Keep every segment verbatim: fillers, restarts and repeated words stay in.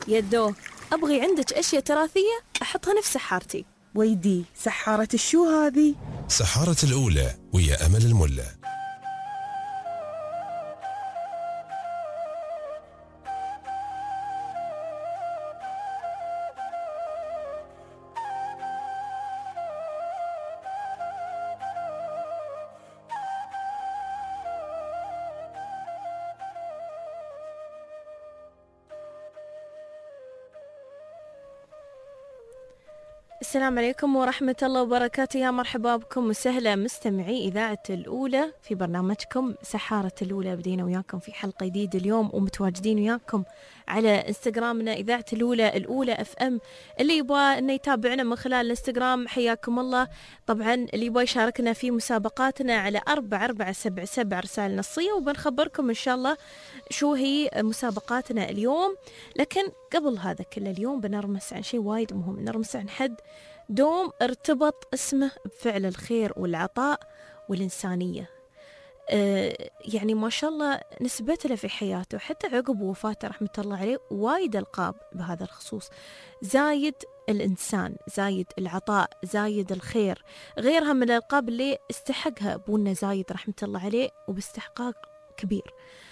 يدو، أبغي عندك أشياء تراثية أحطها نفس سحارتي. ويدي، سحارة الشو هذه؟ سحارة الأولى ويا أمل الملا. السلام عليكم ورحمة الله وبركاته، يا مرحبا بكم وسهلا مستمعي إذاعة الأولى في برنامجكم سحارة الأولى. بدينا وياكم في حلقة جديدة اليوم ومتواجدين وياكم على انستغرامنا إذاعة الأولى الأولى اف ام. اللي يبغى انه يتابعنا من خلال الانستغرام حياكم الله. طبعا اللي يبغى يشاركنا في مسابقاتنا على أربعة أربعة سبعة سبعة رسائل نصية، وبنخبركم إن شاء الله شو هي مسابقاتنا اليوم. لكن قبل هذا كله اليوم بنرمس عن شيء وايد مهم، نرمس عن حد دوم ارتبط اسمه بفعل الخير والعطاء والإنسانية. أه يعني ما شاء الله نسبت له في حياته حتى عقب وفاته رحمة الله عليه وايد ألقاب بهذا الخصوص. زايد الإنسان، زايد العطاء، زايد الخير، غيرها من الألقاب اللي استحقها أبونا زايد رحمة الله عليه وباستحقاق كبير.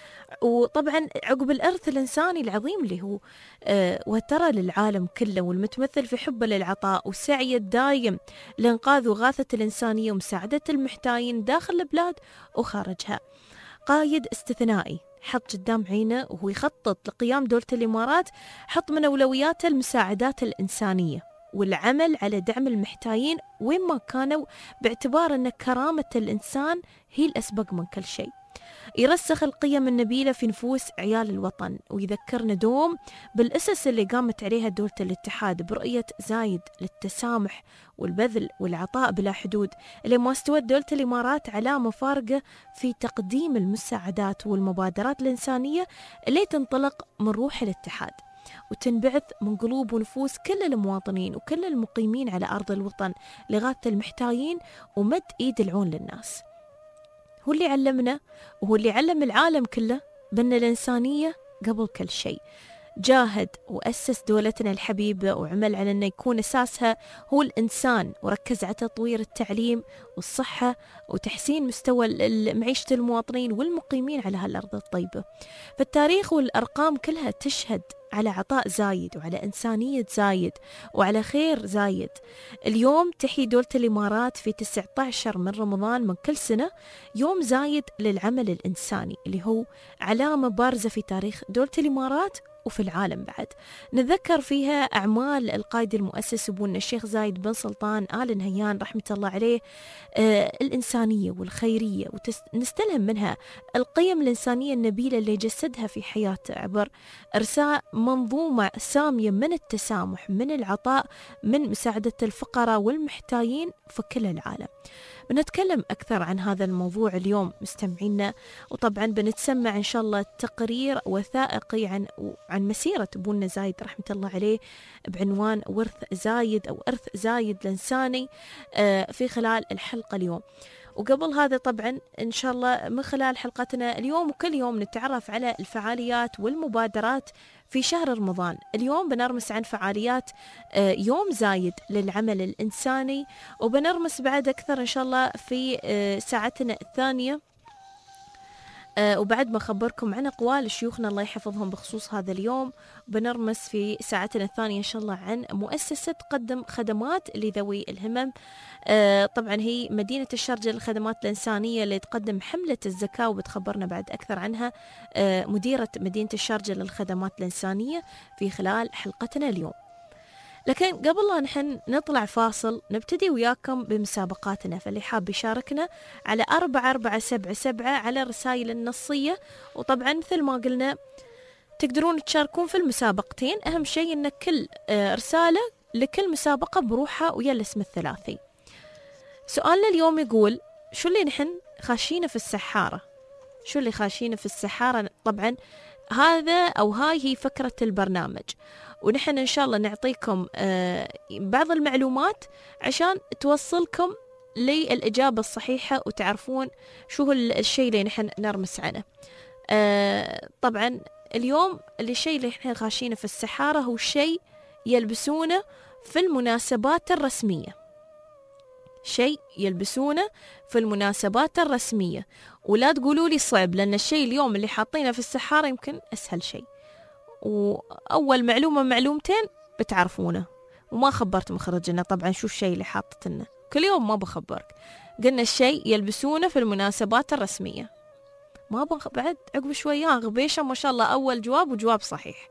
وطبعا عقب الإرث الإنساني العظيم اللي هو آه وترى للعالم كله، والمتمثل في حبه للعطاء وسعيه الدايم لإنقاذ وغاثة الإنسانية ومساعدة المحتاجين داخل البلاد وخارجها. قايد استثنائي حط قدام عينه وهو يخطط لقيام دولة الإمارات، حط من أولوياته المساعدات الإنسانية والعمل على دعم المحتاجين وين ما كانوا، باعتبار أن كرامة الإنسان هي الأسبق من كل شيء. يرسخ القيم النبيلة في نفوس عيال الوطن ويذكرنا دوم بالأسس اللي قامت عليها دولة الاتحاد برؤية زايد للتسامح والبذل والعطاء بلا حدود، اللي ما استوت دولة الإمارات علامة فارقة في تقديم المساعدات والمبادرات الإنسانية اللي تنطلق من روح الاتحاد وتنبعث من قلوب ونفوس كل المواطنين وكل المقيمين على أرض الوطن لغاية المحتاجين ومد إيد العون للناس. هو اللي علمنا وهو اللي علم العالم كله بأن الإنسانية قبل كل شيء. جاهد وأسس دولتنا الحبيبة وعمل على أنه يكون أساسها هو الإنسان، وركز على تطوير التعليم والصحة وتحسين مستوى معيشة المواطنين والمقيمين على هالأرض الطيبة. فالتاريخ والأرقام كلها تشهد على عطاء زايد وعلى إنسانية زايد وعلى خير زايد. اليوم تحيي دولة الإمارات في تسعة عشر من رمضان من كل سنة يوم زايد للعمل الإنساني، اللي هو علامة بارزة في تاريخ دولة الإمارات وفي العالم بعد. نذكر فيها أعمال القائد المؤسس أبونا الشيخ زايد بن سلطان آل نهيان رحمة الله عليه، آه الإنسانية والخيرية، ونستلهم منها القيم الإنسانية النبيلة اللي جسدها في حياته عبر إرساء منظومة سامية من التسامح، من العطاء، من مساعدة الفقراء والمحتاجين في كل العالم. بنتكلم أكثر عن هذا الموضوع اليوم مستمعينا، وطبعا بنتسمع إن شاء الله تقرير وثائقي عن عن مسيرة أبونا زايد رحمة الله عليه بعنوان ورث زايد أو إرث زايد الإنساني في خلال الحلقة اليوم. وقبل هذا طبعا إن شاء الله من خلال حلقتنا اليوم وكل يوم نتعرف على الفعاليات والمبادرات في شهر رمضان. اليوم بنرمس عن فعاليات يوم زايد للعمل الإنساني، وبنرمس بعد أكثر إن شاء الله في ساعتنا الثانية، وبعد ما خبركم عن أقوال شيوخنا الله يحفظهم بخصوص هذا اليوم. بنرمس في ساعتنا الثانية إن شاء الله عن مؤسسة تقدم خدمات لذوي الهمم. طبعا هي مدينة الشارجة للخدمات الإنسانية اللي تقدم حملة الزكاة، وبتخبرنا بعد أكثر عنها مديرة مدينة الشارجة للخدمات الإنسانية في خلال حلقتنا اليوم. لكن قبل لا نحن نطلع فاصل نبتدي وياكم بمسابقاتنا، فاللي حاب يشاركنا على أربعة أربعة سبعة سبعة على الرسائل النصية. وطبعا مثل ما قلنا تقدرون تشاركون في المسابقتين، أهم شيء أن كل رسالة لكل مسابقة بروحها ويا الاسم الثلاثي. سؤالنا اليوم يقول شو اللي نحن خاشينه في السحارة؟ شو اللي خاشينه في السحارة؟ طبعا هذا أو هاي هي فكرة البرنامج، ونحن إن شاء الله نعطيكم بعض المعلومات عشان توصلكم للإجابة الصحيحة وتعرفون شو هو الشيء اللي نحن نرمس عنه. طبعا اليوم اللي الشيء اللي احنا غاشينه في السحارة هو شيء يلبسونه في المناسبات الرسمية، شيء يلبسونه في المناسبات الرسمية. ولا تقولوا لي صعب، لأن الشيء اليوم اللي حاطينه في السحارة يمكن أسهل شيء، وأول معلومة معلومتين بتعرفونه. وما خبرت مخرجنا طبعا شو الشيء اللي حاطتنا، كل يوم ما بخبرك. قلنا الشيء يلبسونه في المناسبات الرسمية. ما بخ... بعد عقب شوية غبيشة ما شاء الله، أول جواب وجواب صحيح.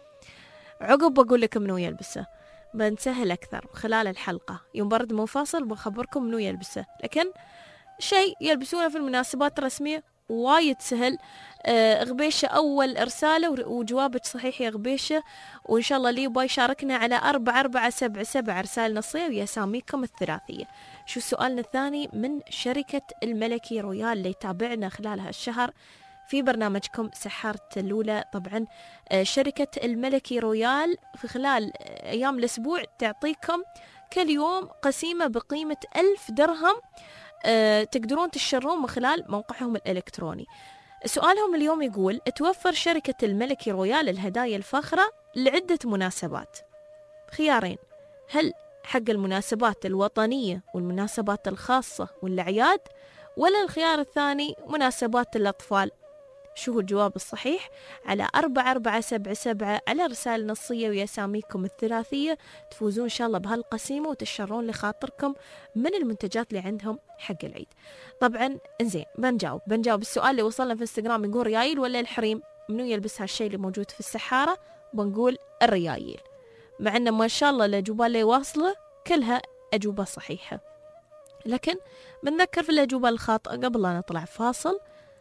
عقب بقول لك منو يلبسه، بنسهل أكثر خلال الحلقة. يوم برد منفصل بخبركم منو يلبسه، لكن شيء يلبسونه في المناسبات الرسمية وايد سهل. آه غبيشة أول إرسالة وجوابك صحيح يا غبيشة. وإن شاء الله لي باي شاركنا على أربعة أربعة سبعة سبعة رسائل نصية ويا ساميكم الثلاثية. شو سؤالنا الثاني من شركة الملكي رويال اللي يتابعنا خلال هالشهر في برنامجكم سحارة الأولى. طبعا آه شركة الملكي رويال في خلال آه أيام الأسبوع تعطيكم كل يوم قسيمة بقيمة ألف درهم أه تقدرون تشترون من خلال موقعهم الإلكتروني. سؤالهم اليوم يقول: توفر شركة الملكي رويال الهدايا الفاخرة لعدة مناسبات، خيارين، هل حق المناسبات الوطنية والمناسبات الخاصة والأعياد، ولا الخيار الثاني مناسبات الأطفال؟ شو هو الجواب الصحيح؟ على أربعة أربعة سبعة سبعة على رسالة نصية ويا ساميكم الثلاثية تفوزون إن شاء الله بهالقسيمة وتشترون لخاطركم من المنتجات اللي عندهم حق العيد. طبعا انزين بنجاوب بنجاوب السؤال اللي وصلنا في انستغرام يقول: ريايل ولا الحريم؟ منو يلبس هالشيء اللي موجود في السحارة؟ بنقول الريايل، مع أن ما شاء الله الأجوبة اللي واصلة كلها أجوبة صحيحة. لكن بنذكر في الأجوبة الخاطئة قبل لا نطلع فاصل.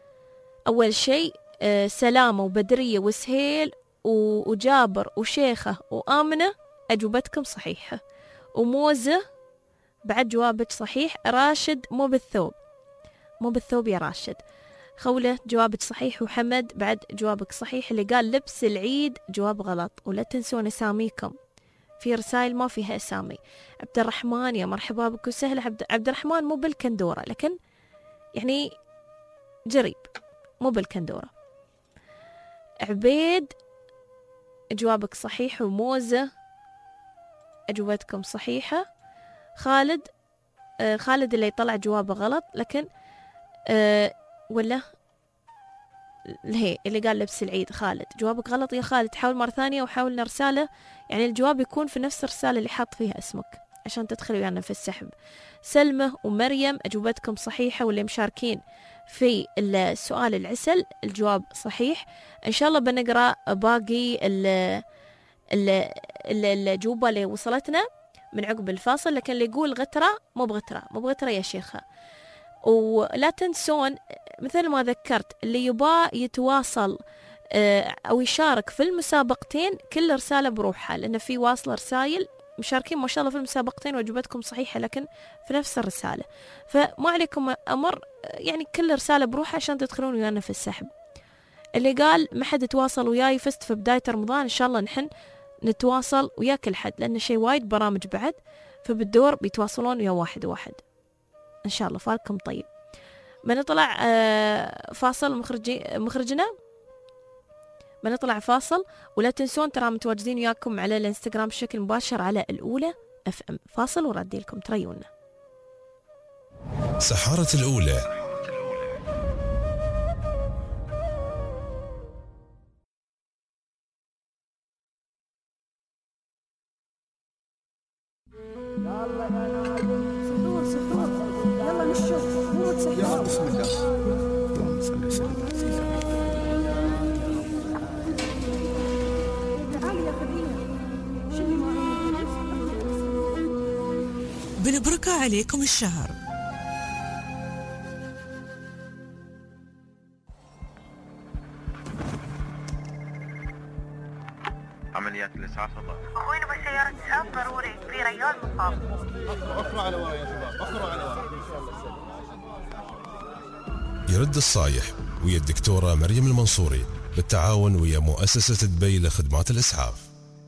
أول شيء آه سلامة وبدرية وسهيل وجابر وشيخة وآمنة أجوبتكم صحيحة، وموزة بعد جوابك صحيح. راشد مو بالثوب، مو بالثوب يا راشد. خولة جوابك صحيح، وحمد بعد جوابك صحيح. اللي قال لبس العيد جواب غلط. ولا تنسون اساميكم، في رسائل ما فيها اسامي. عبد الرحمن يا مرحبا بك وسهلا. عبد الرحمن مو بالكندورة، لكن يعني جريب، مو بالكندورة. عبيد جوابك صحيح، وموزة أجوبتكم صحيحة. خالد آه خالد اللي يطلع جوابه غلط، لكن آه ولا هي اللي قال لبس العيد خالد جوابك غلط يا خالد. حاول مرة ثانية وحاول رسالة، يعني الجواب يكون في نفس الرسالة اللي حاط فيها اسمك عشان تدخلوا يعني في السحب. سلمة ومريم أجوبتكم صحيحة، واللي مشاركين في السؤال العسل الجواب صحيح. إن شاء الله بنقرأ باقي الأجوبة اللي وصلتنا من عقب الفاصل. لكن اللي يقول غترة مو بغترة، مو بغترة يا شيخة. ولا تنسون مثل ما ذكرت اللي يبغى يتواصل أو يشارك في المسابقتين كل رسالة بروحها، لأن في واصلة رسائل مشاركين ما شاء الله في المسابقتين وأجوبتكم صحيحة لكن في نفس الرسالة. فما عليكم أمر، يعني كل رسالة بروحها عشان تدخلون ويانا في السحب. اللي قال ما حد يتواصل وياي فزت في بداية رمضان، إن شاء الله نحن نتواصل ويا كل حد، لأن شيء وايد برامج بعد فبالدور بيتواصلون ويا واحد واحد إن شاء الله. فالكم طيب. بنطلع فاصل مخرجي مخرجنا بنطلع فاصل. ولا تنسون ترى متواجدين وياكم على الانستغرام بشكل مباشر على الأولى اف ام. فاصل وردي لكم تريونا. سحارة الأولى. سحور سحور يلا نشوف مو تسحور. بسم الله اللهم صل وسلم على سيدنا تعالي يا خديجة شنو ما بنبركة عليكم الشهر. عمليات الإسعاف فضل. أخوي نبغى سيارة إسعاف ضروري في ريال مصاب. أخروا على ورا يا شباب، أخروا على ورا. يرد الصايح ويا الدكتورة مريم المنصوري بالتعاون ويا مؤسسة دبي لخدمات الإسعاف.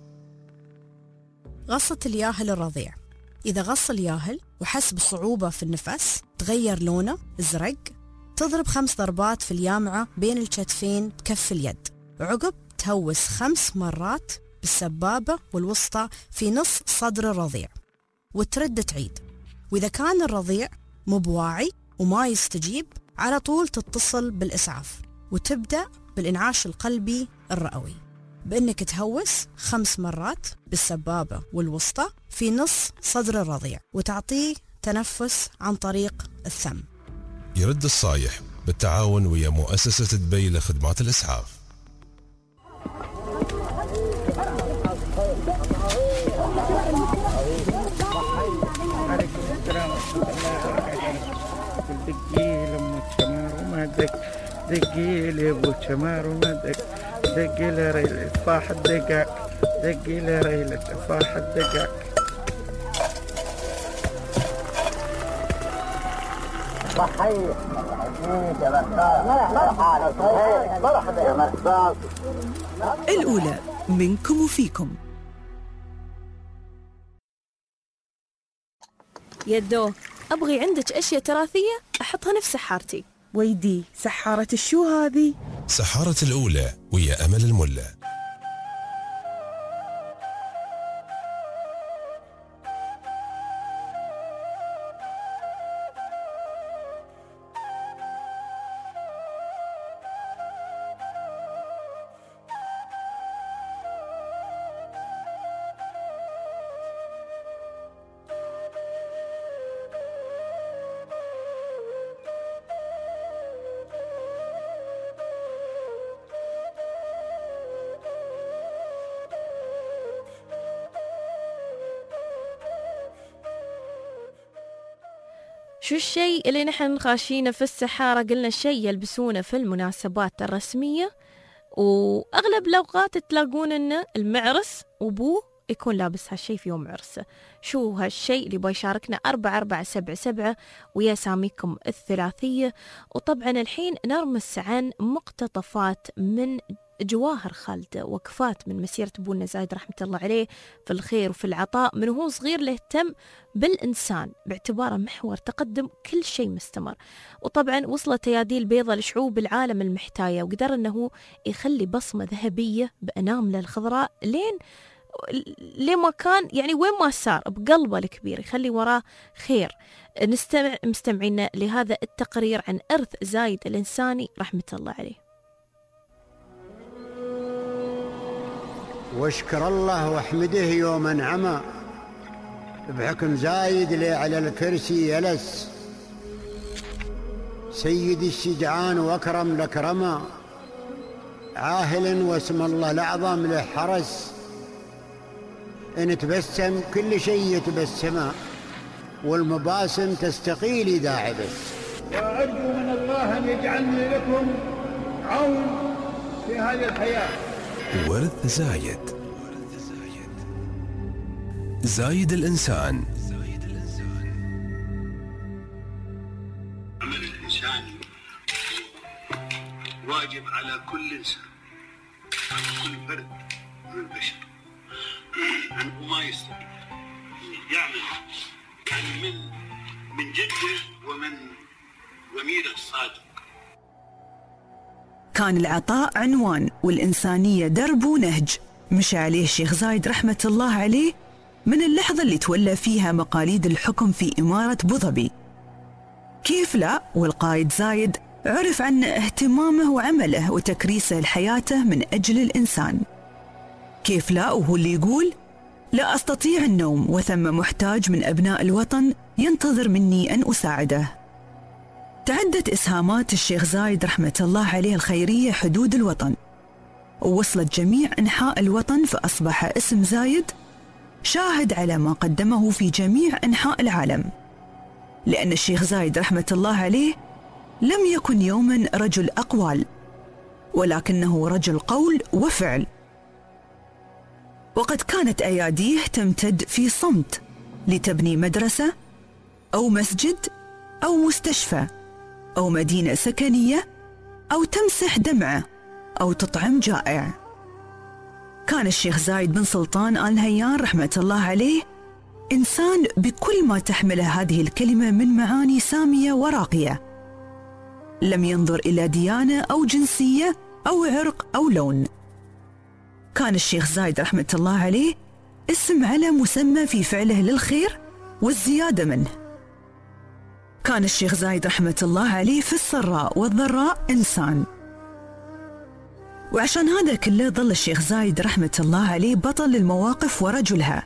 غصة الياهل الرضيع. إذا غص الياهل وحس بصعوبة في النفس، تغير لونه أزرق، تضرب خمس ضربات في اليامعة بين الكتفين بكف اليد، وعقب تهوس خمس مرات بالسبابة والوسطى في نص صدر الرضيع وترد تعيد. وإذا كان الرضيع مو بواعي وما يستجيب على طول تتصل بالإسعاف وتبدأ بالإنعاش القلبي الرئوي بأنك تهوس خمس مرات بالسبابة والوسطى في نص صدر الرضيع وتعطيه تنفس عن طريق الثم. يرد الصايح بالتعاون ويا مؤسسة دبي لخدمات الإسعاف. دقي لأم الشمار وما دق دقي لأبو الشمار وما دق دقي لريلة فاح الدقاق دقي لريلة فاح الدقاق. الأولى منكم وفيكم. يدو أبغي عندك أشياء تراثية أحطها نفس سحارتي. ويدي سحارة الشو هذه؟ سحارة الأولى ويا أمل الملا. شو الشيء اللي نحن خاشينه في السحارة؟ قلنا الشيء يلبسونه في المناسبات الرسمية، وأغلب الأوقات تلاقون إن المعرس وبوه يكون لابس هالشيء في يوم عرسه. شو هالشيء اللي بيشاركنا؟ أربعة أربعة سبعة سبعة ويا ساميكم الثلاثية. وطبعا الحين نرمس عن مقتطفات من جواهر خالده، وقفات من مسيرة أبونا زايد رحمة الله عليه في الخير وفي العطاء. من هو صغير لاهتم بالإنسان باعتباره محور تقدم كل شيء مستمر. وطبعا وصلت أياديه البيضة لشعوب العالم المحتاية، وقدر أنه يخلي بصمة ذهبية بأنامله الخضراء لين لما كان يعني وين ما صار بقلبه الكبير يخلي وراه خير. نستمع مستمعينا لهذا التقرير عن إرث زايد الإنساني رحمة الله عليه. واشكر الله واحمده يوم انعمى بحكم زايد لي على الكرسي يلس، سيد الشجعان واكرم الاكرما، عاهل واسم الله الاعظم له حرس، ان تبسم كل شيء يتبسما، والمباسم تستقيل اذا عبس. وارجو من الله ان يجعلني لكم عون في هذه الحياه. ورث زايد. زايد الإنسان. عمل الإنسان واجب على كل إنسان، على كل فرد من البشر، أنه ما يستطيع يعمل يعني من من جده ومن ضميره الصادق. كان العطاء عنوان والإنسانية درب ونهج مشى عليه الشيخ زايد رحمة الله عليه من اللحظة اللي تولى فيها مقاليد الحكم في إمارة أبوظبي. كيف لا والقائد زايد عرف عن اهتمامه وعمله وتكريسه لحياته من أجل الإنسان. كيف لا وهو اللي يقول لا أستطيع النوم وثم محتاج من أبناء الوطن ينتظر مني أن أساعده. تعدت إسهامات الشيخ زايد رحمة الله عليه الخيرية حدود الوطن، ووصلت جميع أنحاء الوطن، فأصبح اسم زايد شاهد على ما قدمه في جميع أنحاء العالم. لأن الشيخ زايد رحمة الله عليه لم يكن يوما رجل أقوال، ولكنه رجل قول وفعل. وقد كانت أياديه تمتد في صمت لتبني مدرسة أو مسجد أو مستشفى أو مدينة سكنية أو تمسح دمعة أو تطعم جائع. كان الشيخ زايد بن سلطان آل نهيان رحمة الله عليه إنسان بكل ما تحمله هذه الكلمة من معاني سامية وراقية. لم ينظر إلى ديانة أو جنسية أو عرق أو لون، كان الشيخ زايد رحمة الله عليه اسم على مسمى في فعله للخير والزيادة منه. كان الشيخ زايد رحمة الله عليه في السراء والضراء إنسان، وعشان هذا كله ظل الشيخ زايد رحمة الله عليه بطل للمواقف ورجلها.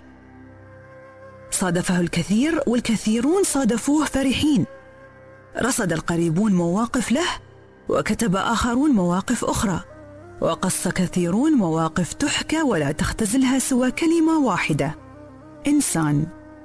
صادفه الكثير والكثيرون صادفوه فرحين. رصد القريبون مواقف له، وكتب آخرون مواقف أخرى، وقص كثيرون مواقف تحكى ولا تختزلها سوى كلمة واحدة: إنسان.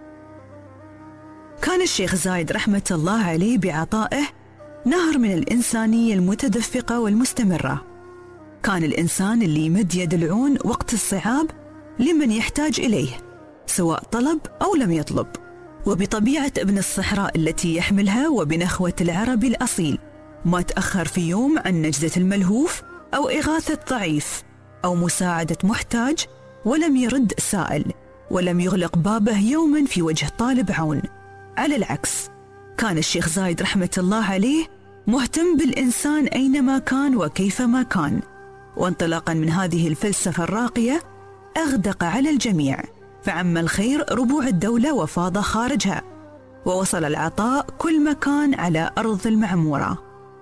كان الشيخ زايد رحمة الله عليه بعطائه نهر من الإنسانية المتدفقة والمستمرة. كان الإنسان اللي يمد يد العون وقت الصعاب لمن يحتاج إليه، سواء طلب أو لم يطلب. وبطبيعة ابن الصحراء التي يحملها وبنخوة العربي الأصيل ما تأخر في يوم عن نجدة الملهوف أو إغاثة ضعيف أو مساعدة محتاج، ولم يرد سائل، ولم يغلق بابه يوما في وجه طالب عون. على العكس، كان الشيخ زايد رحمة الله عليه مهتم بالإنسان أينما كان وكيفما كان، وانطلاقا من هذه الفلسفة الراقية أغدق على الجميع، فعم الخير ربوع الدولة وفاض خارجها، ووصل العطاء كل مكان على أرض المعمورة.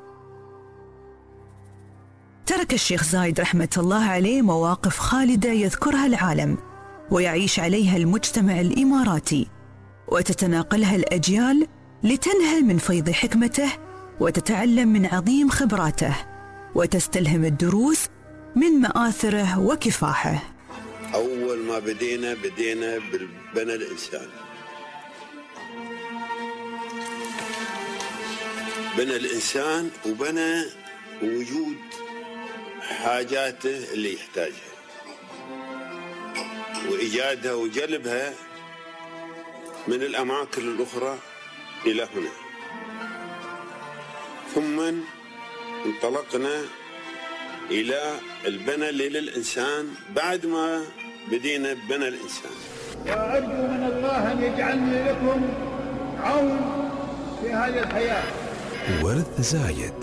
ترك الشيخ زايد رحمة الله عليه مواقف خالدة يذكرها العالم ويعيش عليها المجتمع الإماراتي، وتتناقلها الأجيال لتنهل من فيض حكمته وتتعلم من عظيم خبراته وتستلهم الدروس من مآثره وكفاحه. أول ما بدينا بدينا بالبنى الإنسان. بنى الإنسان وبنى وجود حاجاته اللي يحتاجها وإيجادها وجلبها من الأماكن الأخرى إلى هنا. ثم انطلقنا إلى البنى للإنسان بعد ما بدينا ببنى الإنسان. وأرجو من الله أن يجعلني لكم عون في هذه الحياة. ورث زايد.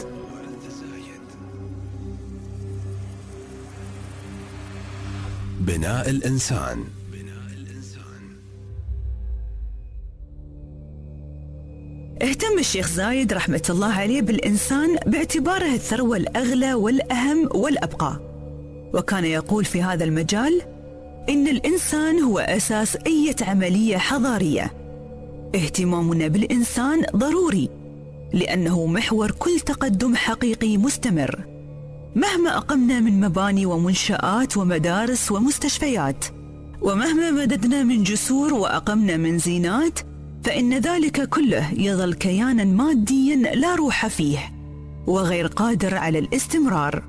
بناء الإنسان. اهتم الشيخ زايد رحمة الله عليه بالإنسان باعتباره الثروة الأغلى والأهم والأبقى، وكان يقول في هذا المجال إن الإنسان هو أساس أي عملية حضارية. اهتمامنا بالإنسان ضروري لأنه محور كل تقدم حقيقي مستمر. مهما أقمنا من مباني ومنشآت ومدارس ومستشفيات، ومهما مددنا من جسور وأقمنا من زينات، فإن ذلك كله يظل كيانا ماديا لا روح فيه وغير قادر على الاستمرار.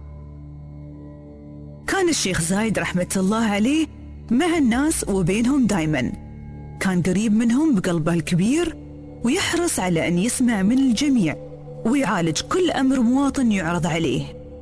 كان الشيخ زايد رحمة الله عليه مع الناس وبينهم دايما، كان قريب منهم بقلبه الكبير، ويحرص على أن يسمع من الجميع ويعالج كل أمر مواطن يعرض عليه.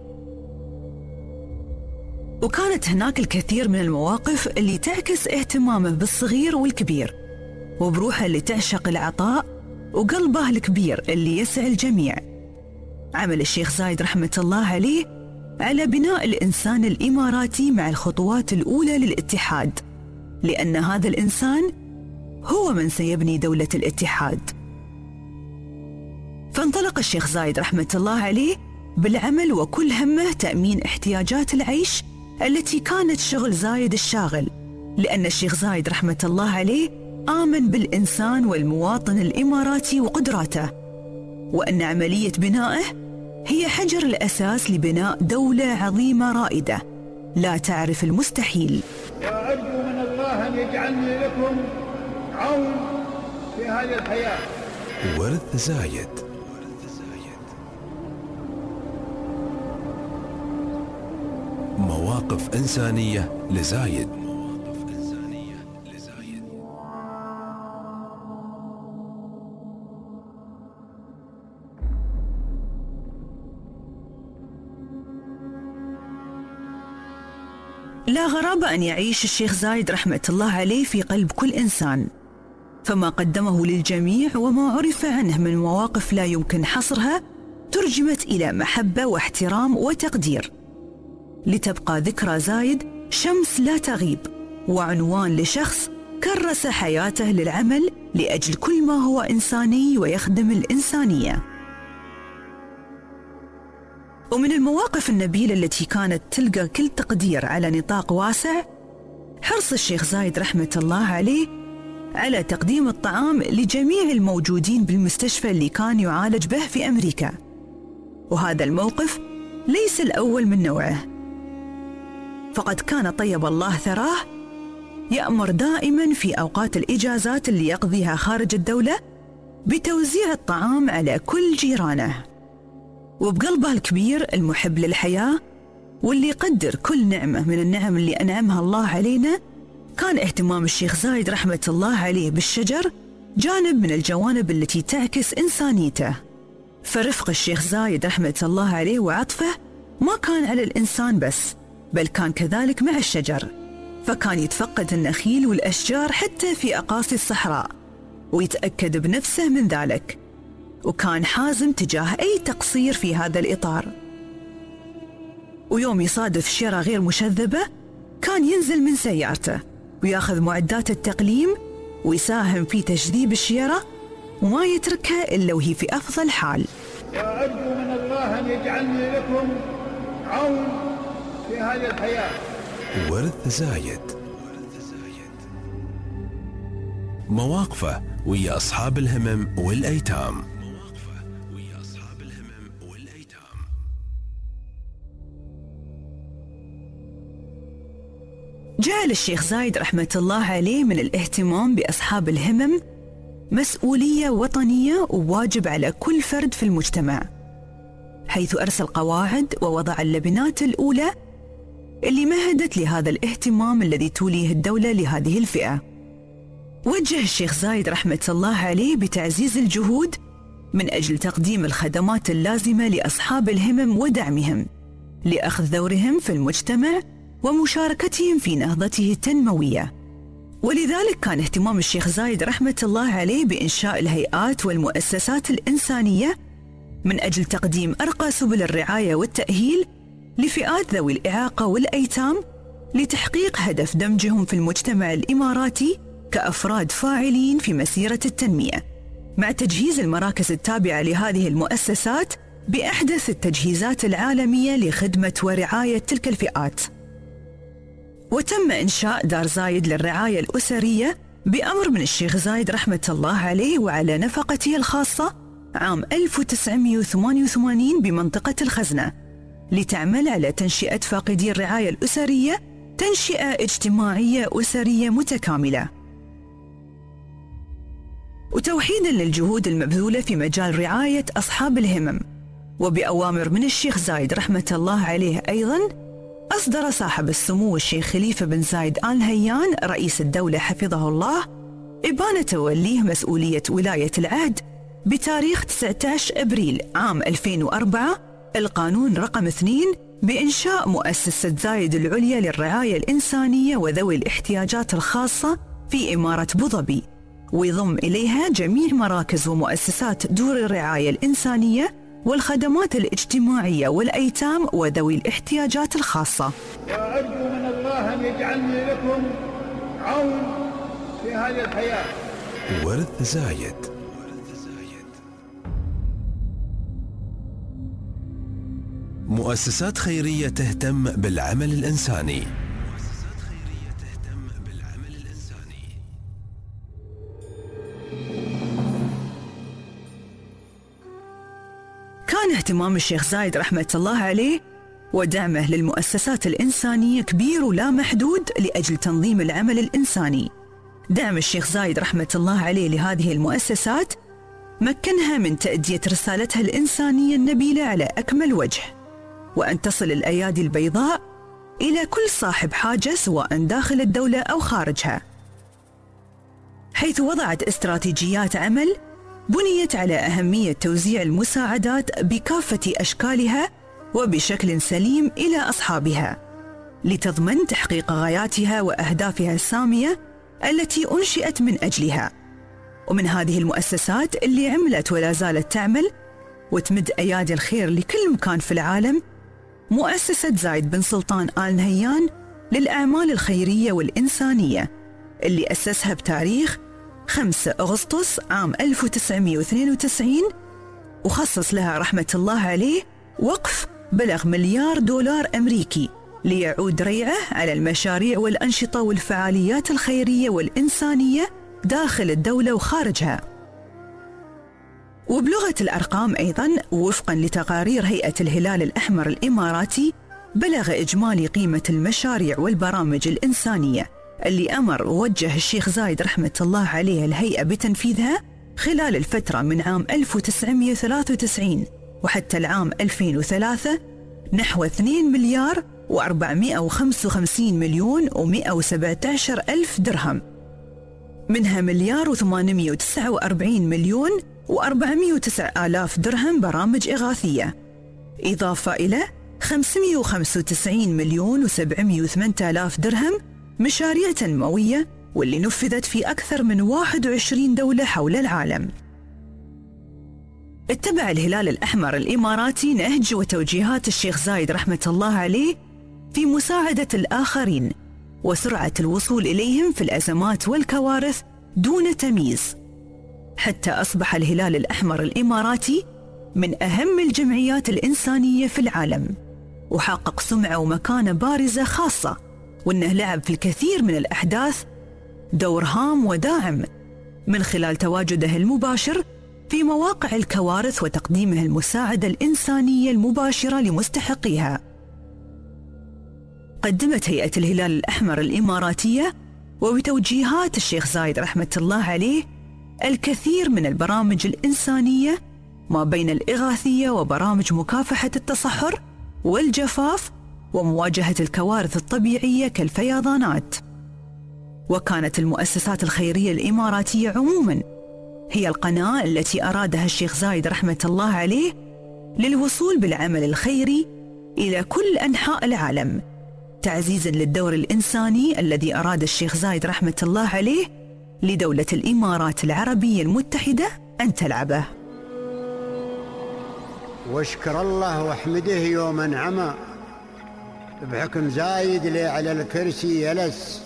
وكانت هناك الكثير من المواقف اللي تعكس اهتمامه بالصغير والكبير، وبروحه اللي تعشق العطاء، وقلبه الكبير اللي يسع الجميع. عمل الشيخ زايد رحمة الله عليه على بناء الإنسان الإماراتي مع الخطوات الأولى للاتحاد، لأن هذا الإنسان هو من سيبني دولة الاتحاد. فانطلق الشيخ زايد رحمة الله عليه بالعمل، وكل همه تأمين احتياجات العيش التي كانت شغل زايد الشاغل، لأن الشيخ زايد رحمة الله عليه آمن بالإنسان والمواطن الإماراتي وقدراته، وأن عملية بنائه هي حجر الأساس لبناء دولة عظيمة رائدة لا تعرف المستحيل. وأرجو من الله أن يجعلني لكم عون في هذه الحياة. ورث زايد. مواقف إنسانية لزايد. لا غرابة أن يعيش الشيخ زايد رحمة الله عليه في قلب كل إنسان، فما قدمه للجميع وما عرف عنه من مواقف لا يمكن حصرها ترجمت إلى محبة واحترام وتقدير، لتبقى ذكرى زايد شمس لا تغيب، وعنوان لشخص كرس حياته للعمل لأجل كل ما هو إنساني ويخدم الإنسانية. ومن المواقف النبيلة التي كانت تلقى كل تقدير على نطاق واسع حرص الشيخ زايد رحمة الله عليه على تقديم الطعام لجميع الموجودين بالمستشفى اللي كان يعالج به في أمريكا، وهذا الموقف ليس الأول من نوعه، فقد كان طيب الله ثراه يأمر دائما في أوقات الإجازات اللي يقضيها خارج الدولة بتوزيع الطعام على كل جيرانه. وبقلبه الكبير المحب للحياة واللي يقدر كل نعمة من النعم اللي أنعمها الله علينا، كان اهتمام الشيخ زايد رحمة الله عليه بالشجر جانب من الجوانب التي تعكس إنسانيته. فرفق الشيخ زايد رحمة الله عليه وعطفه ما كان على الإنسان بس، بل كان كذلك مع الشجر، فكان يتفقد النخيل والأشجار حتى في أقاصي الصحراء ويتأكد بنفسه من ذلك، وكان حازم تجاه أي تقصير في هذا الإطار. ويوم يصادف شيرة غير مشذبة كان ينزل من سيارته وياخذ معدات التقليم ويساهم في تجذيب الشيرة وما يتركها إلا وهي في أفضل حال. وأرجو من الله أن يجعلني لكم عون في هذه الحياة. ورث زايد، مواقفه ويا أصحاب الهمم والأيتام. جعل الشيخ زايد رحمة الله عليه من الاهتمام بأصحاب الهمم مسؤولية وطنية وواجب على كل فرد في المجتمع، حيث أرسل قواعد ووضع اللبنات الأولى اللي مهدت لهذا الاهتمام الذي توليه الدولة لهذه الفئة. وجه الشيخ زايد رحمة الله عليه بتعزيز الجهود من أجل تقديم الخدمات اللازمة لأصحاب الهمم ودعمهم لأخذ دورهم في المجتمع ومشاركتهم في نهضته التنموية. ولذلك كان اهتمام الشيخ زايد رحمة الله عليه بإنشاء الهيئات والمؤسسات الإنسانية من أجل تقديم أرقى سبل الرعاية والتأهيل لفئات ذوي الإعاقة والأيتام لتحقيق هدف دمجهم في المجتمع الإماراتي كأفراد فاعلين في مسيرة التنمية، مع تجهيز المراكز التابعة لهذه المؤسسات بأحدث التجهيزات العالمية لخدمة ورعاية تلك الفئات. وتم إنشاء دار زايد للرعاية الأسرية بأمر من الشيخ زايد رحمة الله عليه وعلى نفقته الخاصة عام ألف وتسعمئة وثمانية وثمانين بمنطقة الخزنة، لتعمل على تنشئة فاقدي الرعاية الأسرية تنشئة اجتماعية أسرية متكاملة. وتوحيداً للجهود المبذولة في مجال رعاية أصحاب الهمم، وبأوامر من الشيخ زايد رحمة الله عليه أيضاً، أصدر صاحب السمو الشيخ خليفة بن زايد آل نهيان رئيس الدولة حفظه الله إبانة توليه مسؤولية ولاية العهد بتاريخ تسعة عشر أبريل عام ألفين وأربعة القانون رقم اثنين بإنشاء مؤسسة زايد العليا للرعاية الإنسانية وذوي الاحتياجات الخاصة في إمارة أبوظبي، ويضم إليها جميع مراكز ومؤسسات دور الرعاية الإنسانية والخدمات الاجتماعية والأيتام وذوي الاحتياجات الخاصة. وأرجو من الله أن يجعلني لكم عون في هذه الحياة. ورث زايد، مؤسسات خيرية تهتم بالعمل الإنساني. كان اهتمام الشيخ زايد رحمة الله عليه ودعمه للمؤسسات الإنسانية كبير ولا محدود لأجل تنظيم العمل الإنساني. دعم الشيخ زايد رحمة الله عليه لهذه المؤسسات مكنها من تأدية رسالتها الإنسانية النبيلة على أكمل وجه، وأن تصل الأيادي البيضاء إلى كل صاحب حاجة سواء داخل الدولة أو خارجها، حيث وضعت استراتيجيات عمل بنيت على أهمية توزيع المساعدات بكافة أشكالها وبشكل سليم إلى أصحابها، لتضمن تحقيق غاياتها وأهدافها السامية التي أنشئت من أجلها. ومن هذه المؤسسات اللي عملت ولا زالت تعمل وتمد أيادي الخير لكل مكان في العالم مؤسسة زايد بن سلطان آل نهيان للأعمال الخيرية والإنسانية اللي أسسها بتاريخ خمسة أغسطس عام ألف وتسعمائة واثنين وتسعين، وخصص لها رحمة الله عليه وقف بلغ مليار دولار أمريكي ليعود ريعه على المشاريع والأنشطة والفعاليات الخيرية والإنسانية داخل الدولة وخارجها. وبلغة الأرقام أيضاً، وفقاً لتقارير هيئة الهلال الأحمر الإماراتي، بلغ إجمالي قيمة المشاريع والبرامج الإنسانية اللي أمر ووجه الشيخ زايد رحمة الله عليه الهيئة بتنفيذها خلال الفترة من عام ألف وتسعمائة وثلاثة وتسعين وحتى العام ألفين وثلاثة نحو اثنين مليار وأربعمائة وخمسة وخمسين مليون ومائة وسبعة عشر ألف درهم، منها مليار وثمانمائة وتسعة وأربعين مليون وأربعمائة وتسعة آلاف درهم برامج إغاثية، إضافة إلى خمسمائة وخمسة وتسعين مليون وسبعمائة وثمانية آلاف درهم مشاريع تنموية واللي نفذت في أكثر من واحد وعشرين دولة حول العالم. اتبع الهلال الأحمر الإماراتي نهج وتوجيهات الشيخ زايد رحمة الله عليه في مساعدة الآخرين وسرعة الوصول إليهم في الأزمات والكوارث دون تمييز، حتى أصبح الهلال الأحمر الإماراتي من أهم الجمعيات الإنسانية في العالم، وحقق سمعة ومكانة بارزة خاصة، وأنه لعب في الكثير من الأحداث دور هام وداعم من خلال تواجده المباشر في مواقع الكوارث وتقديمه المساعدة الإنسانية المباشرة لمستحقيها. قدمت هيئة الهلال الأحمر الإماراتية وبتوجيهات الشيخ زايد رحمة الله عليه الكثير من البرامج الإنسانية ما بين الإغاثية وبرامج مكافحة التصحر والجفاف ومواجهة الكوارث الطبيعية كالفيضانات. وكانت المؤسسات الخيرية الإماراتية عموماً هي القناة التي أرادها الشيخ زايد رحمة الله عليه للوصول بالعمل الخيري إلى كل أنحاء العالم، تعزيزاً للدور الإنساني الذي أراد الشيخ زايد رحمة الله عليه لدولة الإمارات العربية المتحدة أن تلعبه. واشكر الله واحمده يوم انعمى بحكم زايد لي على الكرسي يلس،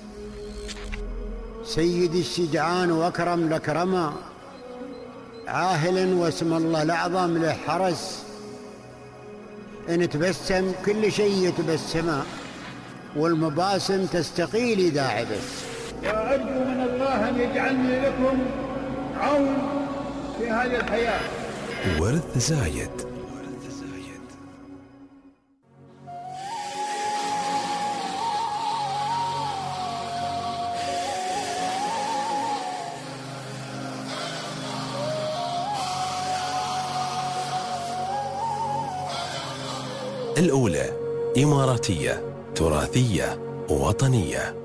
سيد الشجعان واكرم الاكرما، عاهل واسم الله الاعظم له حرس، ان تبسم كل شيء يتبسما والمباسم تستقيل اذا عبس. وارجو من الله ان يجعلني لكم عون في هذه الحياه. ورث زايد. الأولى إماراتية تراثية وطنية.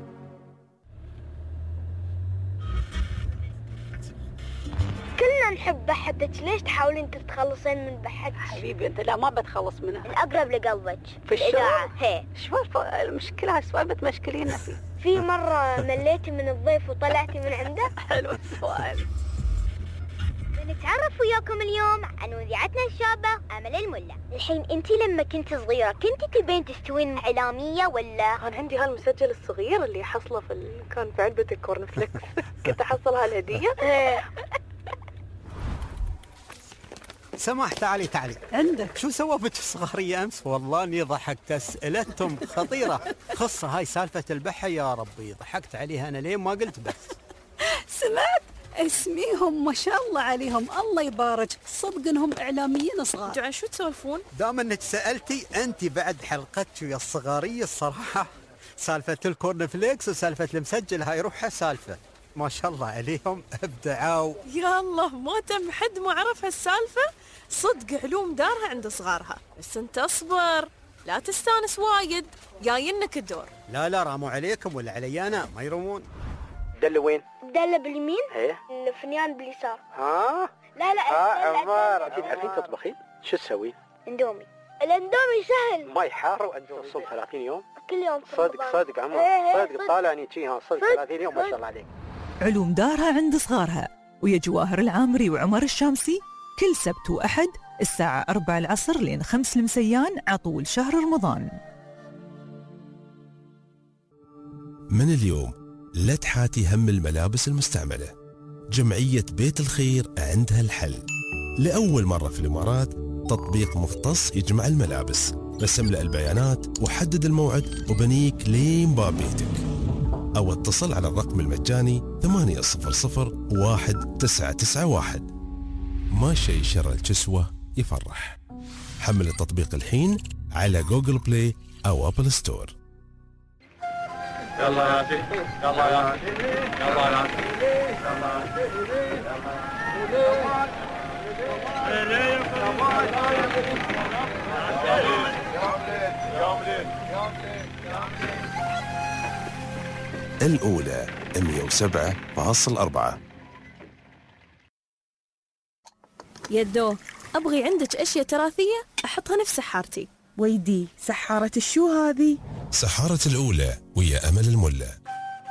كلنا نحب بحتك، ليش تحاولين تتخلصين من بحتك؟ حبيبي انت لا ما بتخلص منها. الأقرب لقلبك في الإذاعة. هي شو المشكلة؟ هالسؤال بتمشكلينا فيه. في مرة مليتي من الضيف وطلعتي من عنده؟ حلو السؤال. بنتعرف وياكم اليوم عن مذيعتنا الشابة أمل الملا. الحين انتي لما كنت صغيرة كنتي تبين تستوين إعلامية ولا؟ كان عندي هالمسجل الصغير اللي حصله في ال... كان في علبة الكورن فليكس. كنت أحصل هالهدية. سماح تعالي تعالي عندك. شو سوى بك الصغارية أمس؟ والله اني ضحكت، أسئلتهم خطيرة. خصة هاي سالفة البحة يا ربي ضحكت عليها أنا لين ما قلت بس. سمعت اسميهم ما شاء الله عليهم، الله يبارك، صدق انهم اعلاميين صغار. انتوا عن شو تسولفون؟ دام انك سالتي انت بعد حلقتك ويا الصغاريه الصراحه سالفه الكورن فليكس وسالفه المسجل هاي روحها سالفه ما شاء الله عليهم ابدعوا. يا الله ما تم حد ما عرف هالسالفه، صدق علوم دارها عند صغارها، بس انت اصبر لا تستانس وايد، جاينك الدور. لا لا راموا عليكم ولا علي انا ما يرمون. دلة وين؟ دلة باليمين. ايه الفنيان باليسار. ها؟ لا لا ها عمار انت تعرفين تطبخين؟ شو تسوين؟ اندومي. الاندومي سهل. ماي حار واندومي صوم ثلاثين يوم. كل يوم صدق صدق عمار صدق طالعني شيها صدق ثلاثين يوم ما شاء الله عليك. علوم دارها عند صغارها ويا جواهر العامري وعمر الشامسي كل سبت وأحد الساعة أربعة العصر لين خمس المسيان عطول شهر رمضان. من اليوم لا تحاتي هم الملابس المستعملة. جمعية بيت الخير عندها الحل. لأول مرة في الإمارات تطبيق مختص يجمع الملابس. بس املأ البيانات وحدد الموعد وبنيك لين باب بيتك، أو اتصل على الرقم المجاني ثمانية صفر صفر واحد تسعة تسعة واحد. ما شيء شر الكسوة يفرح. حمل التطبيق الحين على جوجل بلاي أو أبل ستور. يلا يا سيدي يلا يا سيدي يلا يا سيدي الأولى مئة وسبعة فاصلة أربعة. يدو أبغي عندك أشياء تراثية أحطها نفس سحارتي. ويدي سحارة الشو هذه؟ سحارة الأولى ويا أمل الملا.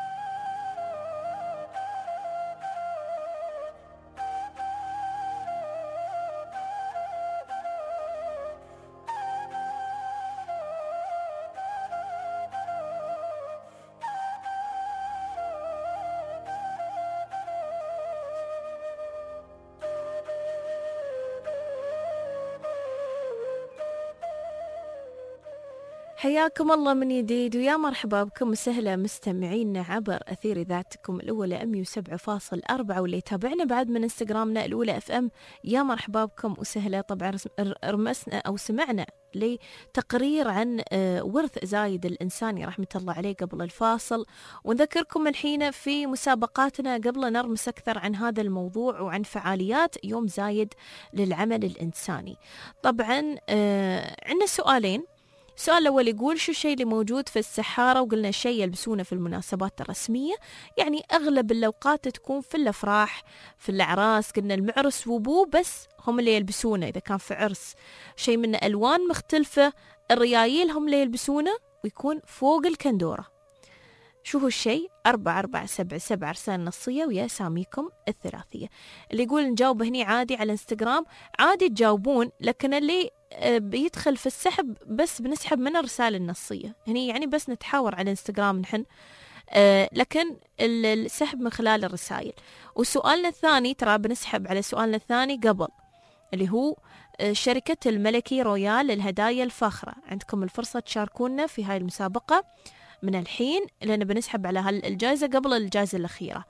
حياكم الله من جديد ويا مرحبا بكم وسهلا مستمعينا عبر أثير إذاعتكم الأولى مئة وسبعة فاصلة أربعة، واللي يتابعنا بعد من انستغرامنا الأولى اف ام يا مرحبا بكم وسهلا. طبعا رمسنا أو سمعنا لتقرير عن ورث زايد الإنساني رحمة الله عليه قبل الفاصل، ونذكركم الحين في مسابقاتنا قبل نرمس أكثر عن هذا الموضوع وعن فعاليات يوم زايد للعمل الإنساني. طبعا عندنا سؤالين. السؤال الأول يقول شو الشيء اللي موجود في السحارة؟ وقلنا الشيء يلبسونه في المناسبات الرسمية، يعني أغلب الأوقات تكون في الأفراح في الأعراس. قلنا المعرس وبو بس هم اللي يلبسونه إذا كان في عرس، شيء من ألوان مختلفة. الريايل هم اللي يلبسونه ويكون فوق الكندورة. شو هو الشيء؟ أربعة أربعة سبعة سبعة رسالة نصية ويا ساميكم الثلاثية. اللي يقول نجاوب هني عادي على انستغرام عادي تجاوبون، لكن اللي بيدخل في السحب بس بنسحب من الرسالة النصية هني، يعني بس نتحاور على انستغرام نحن، آه لكن السحب من خلال الرسائل. وسؤالنا الثاني ترى بنسحب على سؤالنا الثاني قبل، اللي هو شركة الملكي رويال للهدايا الفاخرة. عندكم الفرصة تشاركونا في هاي المسابقة من الحين، لأن بنسحب على هالجائزة قبل الجائزة الأخيرة.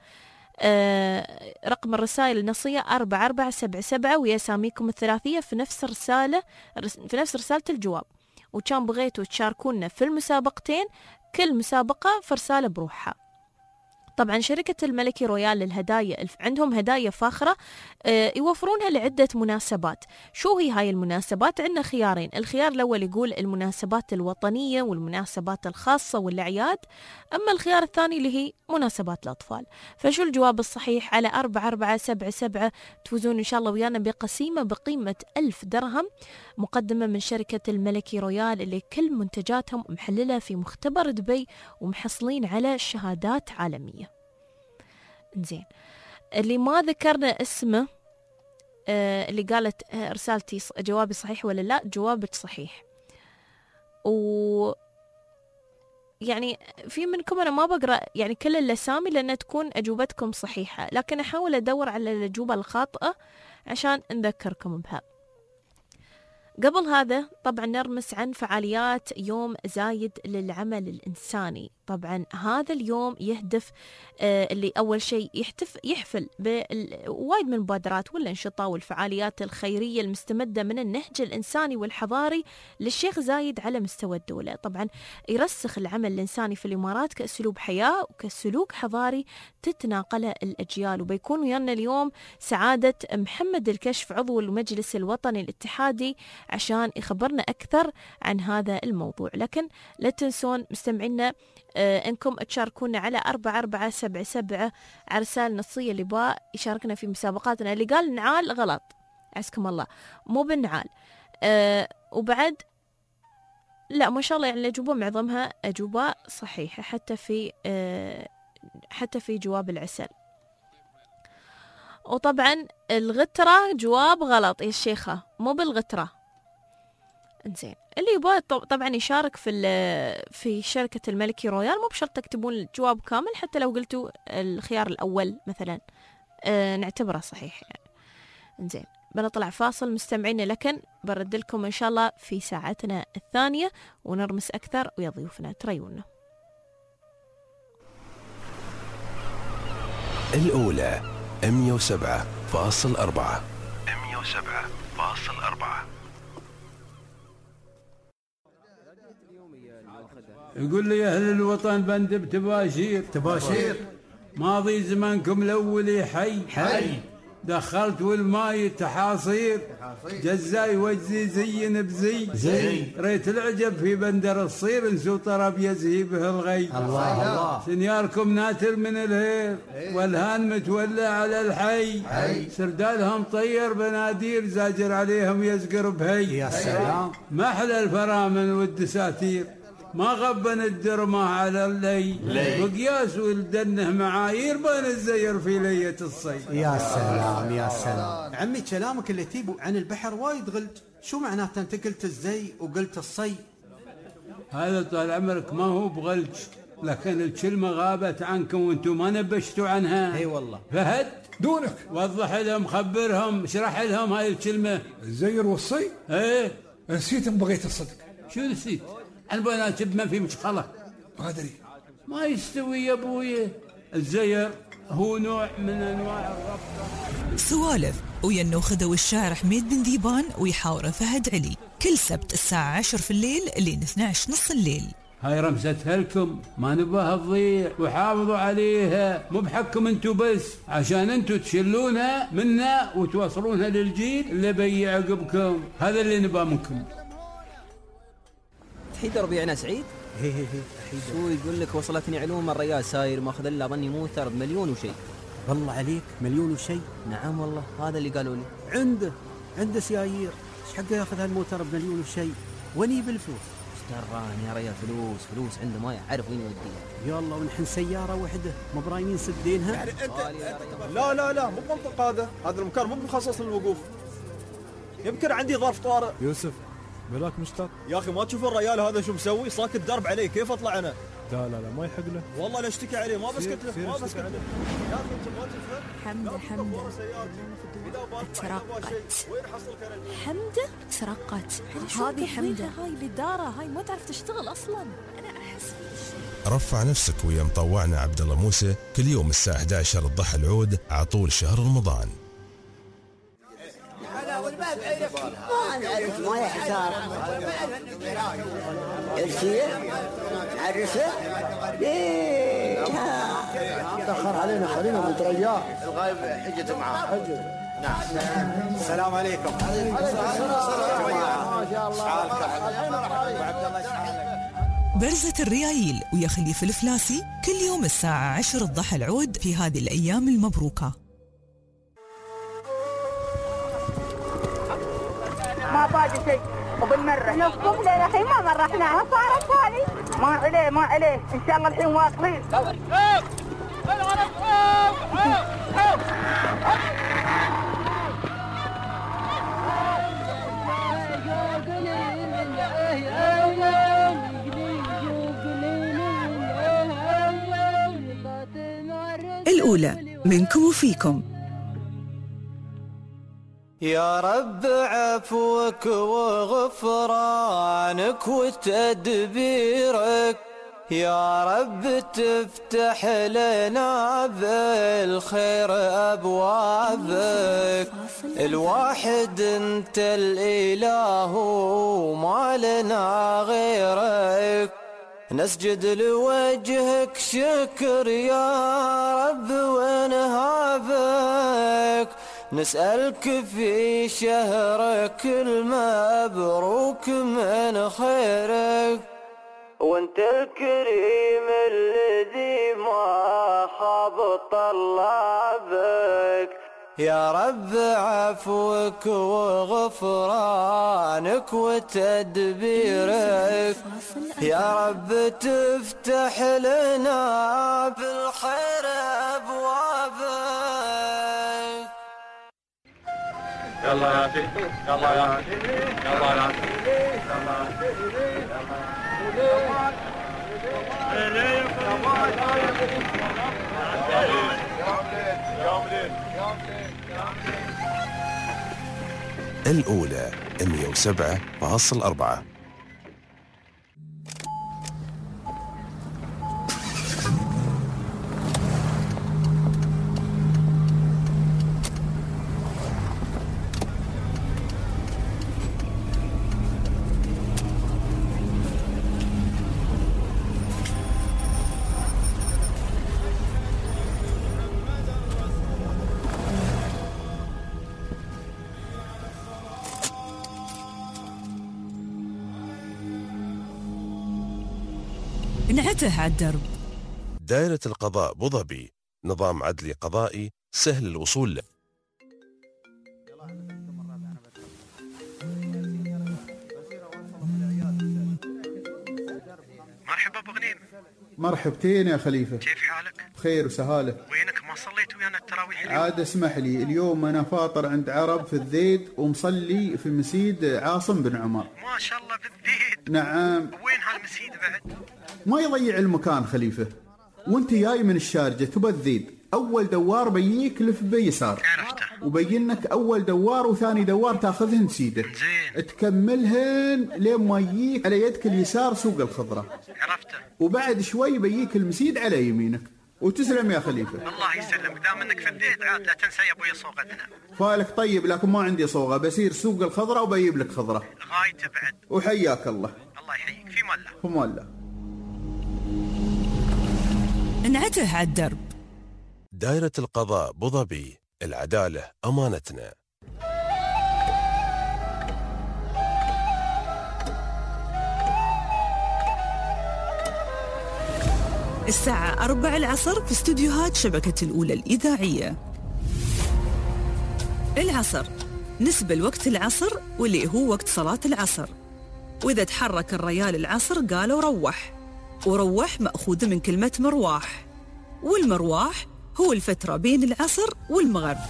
آه رقم الرسائل النصية أربعة أربعة سبعة سبعة ويا ساميكم الثلاثية في نفس رسالة في نفس رسالة الجواب. وكان بغيتوا تشاركونا في المسابقتين، كل مسابقة في رسالة بروحها. طبعا شركة الملكي رويال للهدايا عندهم هدايا فاخرة آه يوفرونها لعدة مناسبات. شو هي هاي المناسبات؟ عندنا خيارين. الخيار الأول يقول المناسبات الوطنية والمناسبات الخاصة والأعياد، أما الخيار الثاني اللي هي مناسبات الأطفال. فشو الجواب الصحيح؟ على أربعة أربعة سبعة سبعة تفوزون إن شاء الله ويانا بقسيمة بقيمة ألف درهم مقدمة من شركة الملكي رويال، اللي كل منتجاتهم محللة في مختبر دبي ومحصلين على شهادات عالمية. زين، اللي ما ذكرنا اسمه آه اللي قالت آه رسالتي جوابي صحيح ولا لا؟ جوابك صحيح. و يعني في منكم أنا ما بقرأ يعني كل الأسامي لأن تكون أجوبتكم صحيحة، لكن أحاول أدور على الأجوبة الخاطئة عشان نذكركم بها. قبل هذا طبعا نرمس عن فعاليات يوم زايد للعمل الإنساني. طبعا هذا اليوم يهدف آه اللي أول شيء يحتف يحفل بوايد من المبادرات والأنشطة والفعاليات الخيرية المستمدة من النهج الإنساني والحضاري للشيخ زايد على مستوى الدولة. طبعا يرسخ العمل الإنساني في الإمارات كأسلوب حياة وكسلوك حضاري تتناقله الأجيال. وبيكون ويانا اليوم سعادة محمد الكشف عضو المجلس الوطني الاتحادي عشان يخبرنا أكثر عن هذا الموضوع. لكن لا تنسون مستمعينا آه انكم تشاركونا على أربعة أربعة سبعة سبعة على رسالة نصية اللي با يشاركنا في مسابقاتنا. اللي قال نعال غلط، عزكم الله، مو بالنعال. آه وبعد لا ما شاء الله يعني الأجوبة معظمها أجوبة صحيحة، حتى في آه حتى في جواب العسل. وطبعا الغترة جواب غلط يا الشيخة، مو بالغترة. انزين اللي يبغى طبعا يشارك في في شركة الملكي رويال مو بشرط تكتبون الجواب كامل، حتى لو قلتوا الخيار الأول مثلا اه نعتبره صحيح يعني. انزين بنطلع فاصل مستمعين، لكن برد لكم إن شاء الله في ساعتنا الثانية ونرمس أكثر ويا ضيوفنا تريونا. الأولى مية وسبعة فاصل أربعة مية وسبعة فاصل أربعة. يقول لي أهل الوطن بندب تباشير تباشير ماضي زمانكم الأولي حي حي دخلت والماي تحاصير جزاي وجزي زين بزي زي ريت العجب في بندر الصير نسو طرب يزهي به الغي الله الله سنياركم ناتر من الهير والهان متولى على الحي حي سردالهم طير بنادير زاجر عليهم يزقر بهي يا سلام ما أحلى الفرامن والدساتير ما غبن الدرمة على اللي بقياس ولدنه معايير بين الزير في لية الصيد. يا سلام يا سلام عمي كلامك اللي تيبو عن البحر وايد غلت، شو معناته انت قلت الزي وقلت الصي؟ هذا طال عمرك ما هو بغلج، لكن الكلمة غابت عنكم وانتم ما نبشتوا عنها. اي والله. فهد دونك وضح لهم خبرهم اشرح لهم هاي الكلمة. الزير والصي؟ ايه نسيت بغيت الصدق. شو نسيت؟ أنا بناتب ما في مشخلة. ما أدري. ما يستوي يا أبوي. الزير هو نوع من أنواع الربطة. سوالف ويا النوخذة والشاعر حميد بن ذيبان ويحاوره فهد علي كل سبت الساعة عشر في الليل لين اثني عشر نص الليل. هاي رمستها لكم ما نباها تضيع وحافظوا عليها، مو بحكم انتو بس، عشان انتو تشلونها منا وتوصلونها للجيل اللي بيجي عقبكم. هذا اللي نباه منكم. تحيد ربيعنا سعيد؟ هي هي هي شو يقول لك وصلتني علوم الريال ساير ماخذ الا ظني موتر بمليون وشيء. والله عليك مليون وشيء؟ نعم والله هذا اللي قالوا لي. عنده عنده سيايير، ايش حقه ياخذ هالموتر بمليون وشيء؟ وين بالفلوس؟ ايش دراني يا ريال فلوس فلوس عنده ما يعرف وين يوديها. يلا ونحن سياره واحده مو برايمين سدينها. يعني انت لا لا لا مو بمنطق هذا، هذا المكان مو مخصص للوقوف. يمكن عندي ظرف طارئ. يوسف بلاك مشتاق يا اخي ما تشوف الرجال هذا شو مسوي؟ ساكت درب عليه، كيف اطلع انا؟ لا لا لا ما يحق له والله لا اشتكي عليه، ما بسكت له ما بسكت له يا اخي انت ما تفهم. حمده حمده ترقت حمده ترقت هذه حمده هاي الاداره هاي ما تعرف تشتغل اصلا. انا احس رفع نفسك ويا مطوعنا عبد الله موسى كل يوم الساعه احد عشر الضحى العود على طول شهر رمضان. ما نعرف ما يحتار الشيء عرسه ليه تأخر علينا خلينا مترياه الغايب حجته معاه حجته. نعم. السلام عليكم. ما شاء الله. برزة الريايل ويا خليفة الفلاسي كل يوم الساعة عشر الضحى العود في هذه الأيام المبروكة. ما باقي شيء وبنمرح نصكم لين الحين ما مرحناها صارت هذه ما عليه ما عليه ان شاء الله الحين واصلين. الأولى منكم وفيكم. يا رب عفوك وغفرانك وتدبيرك، يا رب تفتح لنا بالخير أبوابك. الواحد انت الإله وما لنا غيرك، نسجد لوجهك شكر يا رب ونهابك. نسألك في شهرك المبروك من خيرك، وانت الكريم الذي ما خاب طلابك. يا رب عفوك وغفرانك وتدبيرك، يا رب تفتح لنا بالخير أبوابك. يلا يا سيدي يلا يا سيدي يلا يا سيدي يلا الأولى مئة وسبعة فاصل أربعة. انعته على الدرب. دائرة القضاء بوظبي نظام عدلي قضائي سهل الوصول له. مرحبا ابو غنيم. مرحبتين يا خليفة. كيف حالك؟ بخير وسهالة. وينك ما صليت ويانا التراويح اليوم؟ عاد اسمح لي، اليوم انا فاطر عند عرب في الذيد ومصلي في مسجد عاصم بن عمر. ما شاء الله في الذيد. نعم. وين هالمسجد بعد؟ ما يضيع المكان خليفة، وانت جاي من الشارجة تبى الذيد، اول دوار بيجيك لف بيسار. عرفته. وبينك اول دوار وثاني دوار تاخذهن سيده. زين. تكملهن لين ما يجيك على يدك اليسار سوق الخضرة. عرفته. وبعد شوي بيجيك المسيد على يمينك. وتسلم يا خليفة. الله يسلمك، دام انك في الذيد عاد لا تنسى يا ابوي صوغتنا. فالك طيب، لكن ما عندي صوغة، بسير سوق الخضرة وبيجيب لك خضرة. غايته بعد. وحياك الله. الله يحييك، في مالله. في مالله. انعته على الدرب. دائرة القضاء بوظبي العدالة أمانتنا. الساعة أربع العصر في استوديوهات شبكة الأولى الإذاعية. العصر نسبة لوقت العصر واللي هو وقت صلاة العصر، وإذا تحرك الريال العصر قالوا روح، وروح مأخوذ من كلمة مرواح، والمرواح هو الفترة بين العصر والمغرب.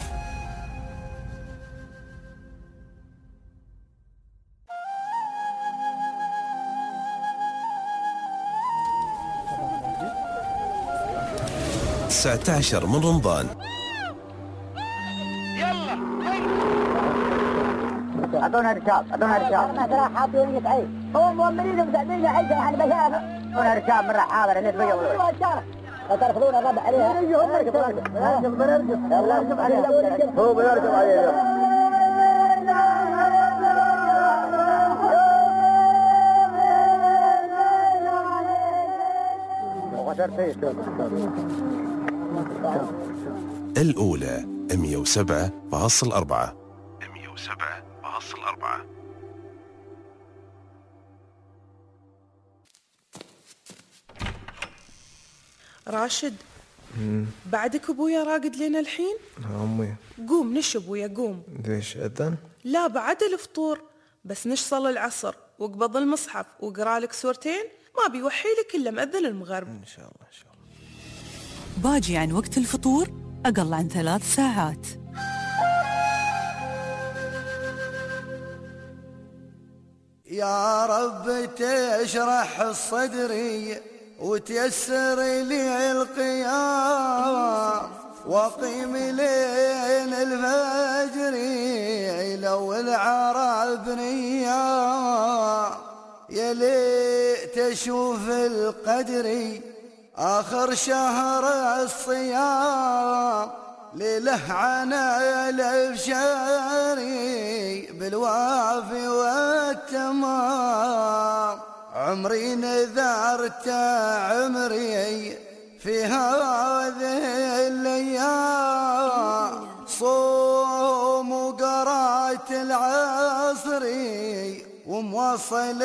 تسعة عشر من رمضان. يلا اعطونا ركاب، اعطونا ركاب. ما ترى حاطين يتعي هو مؤمنين ومساعدين عيشه يعني بشافه. اعطونا ركاب من رحابه اللي تبيعوا لا ترفضون الربع عليها. نرجف نرجف نرجف يلا نرجف عليها. هو بيرجف عليها. الأولى مئة وسبعة فاصل أربعة. مئة وسبعة فاصل أربعة. راشد، بعدك ابويا راقد لنا الحين؟ أمي. قوم نش ابويا قوم. ليش أذن؟ لا بعد الفطور، بس نش صلى العصر واقبض المصحف وقرا لك سورتين، ما بيوحي لك الا مأذن المغرب. إن شاء الله إن شاء الله. باجي عن وقت الفطور أقل عن ثلاث ساعات. يا رب تشرح صدري وتيسر لي القيام وقيم لين الفجر لو العرب نيام يا ليت اشوف القدر آخر شهر الصيام ليله عنا الابشاري بالوافي والتمام عمري نذرت عمري في هذه الايام صوم وقرات العصري وموصل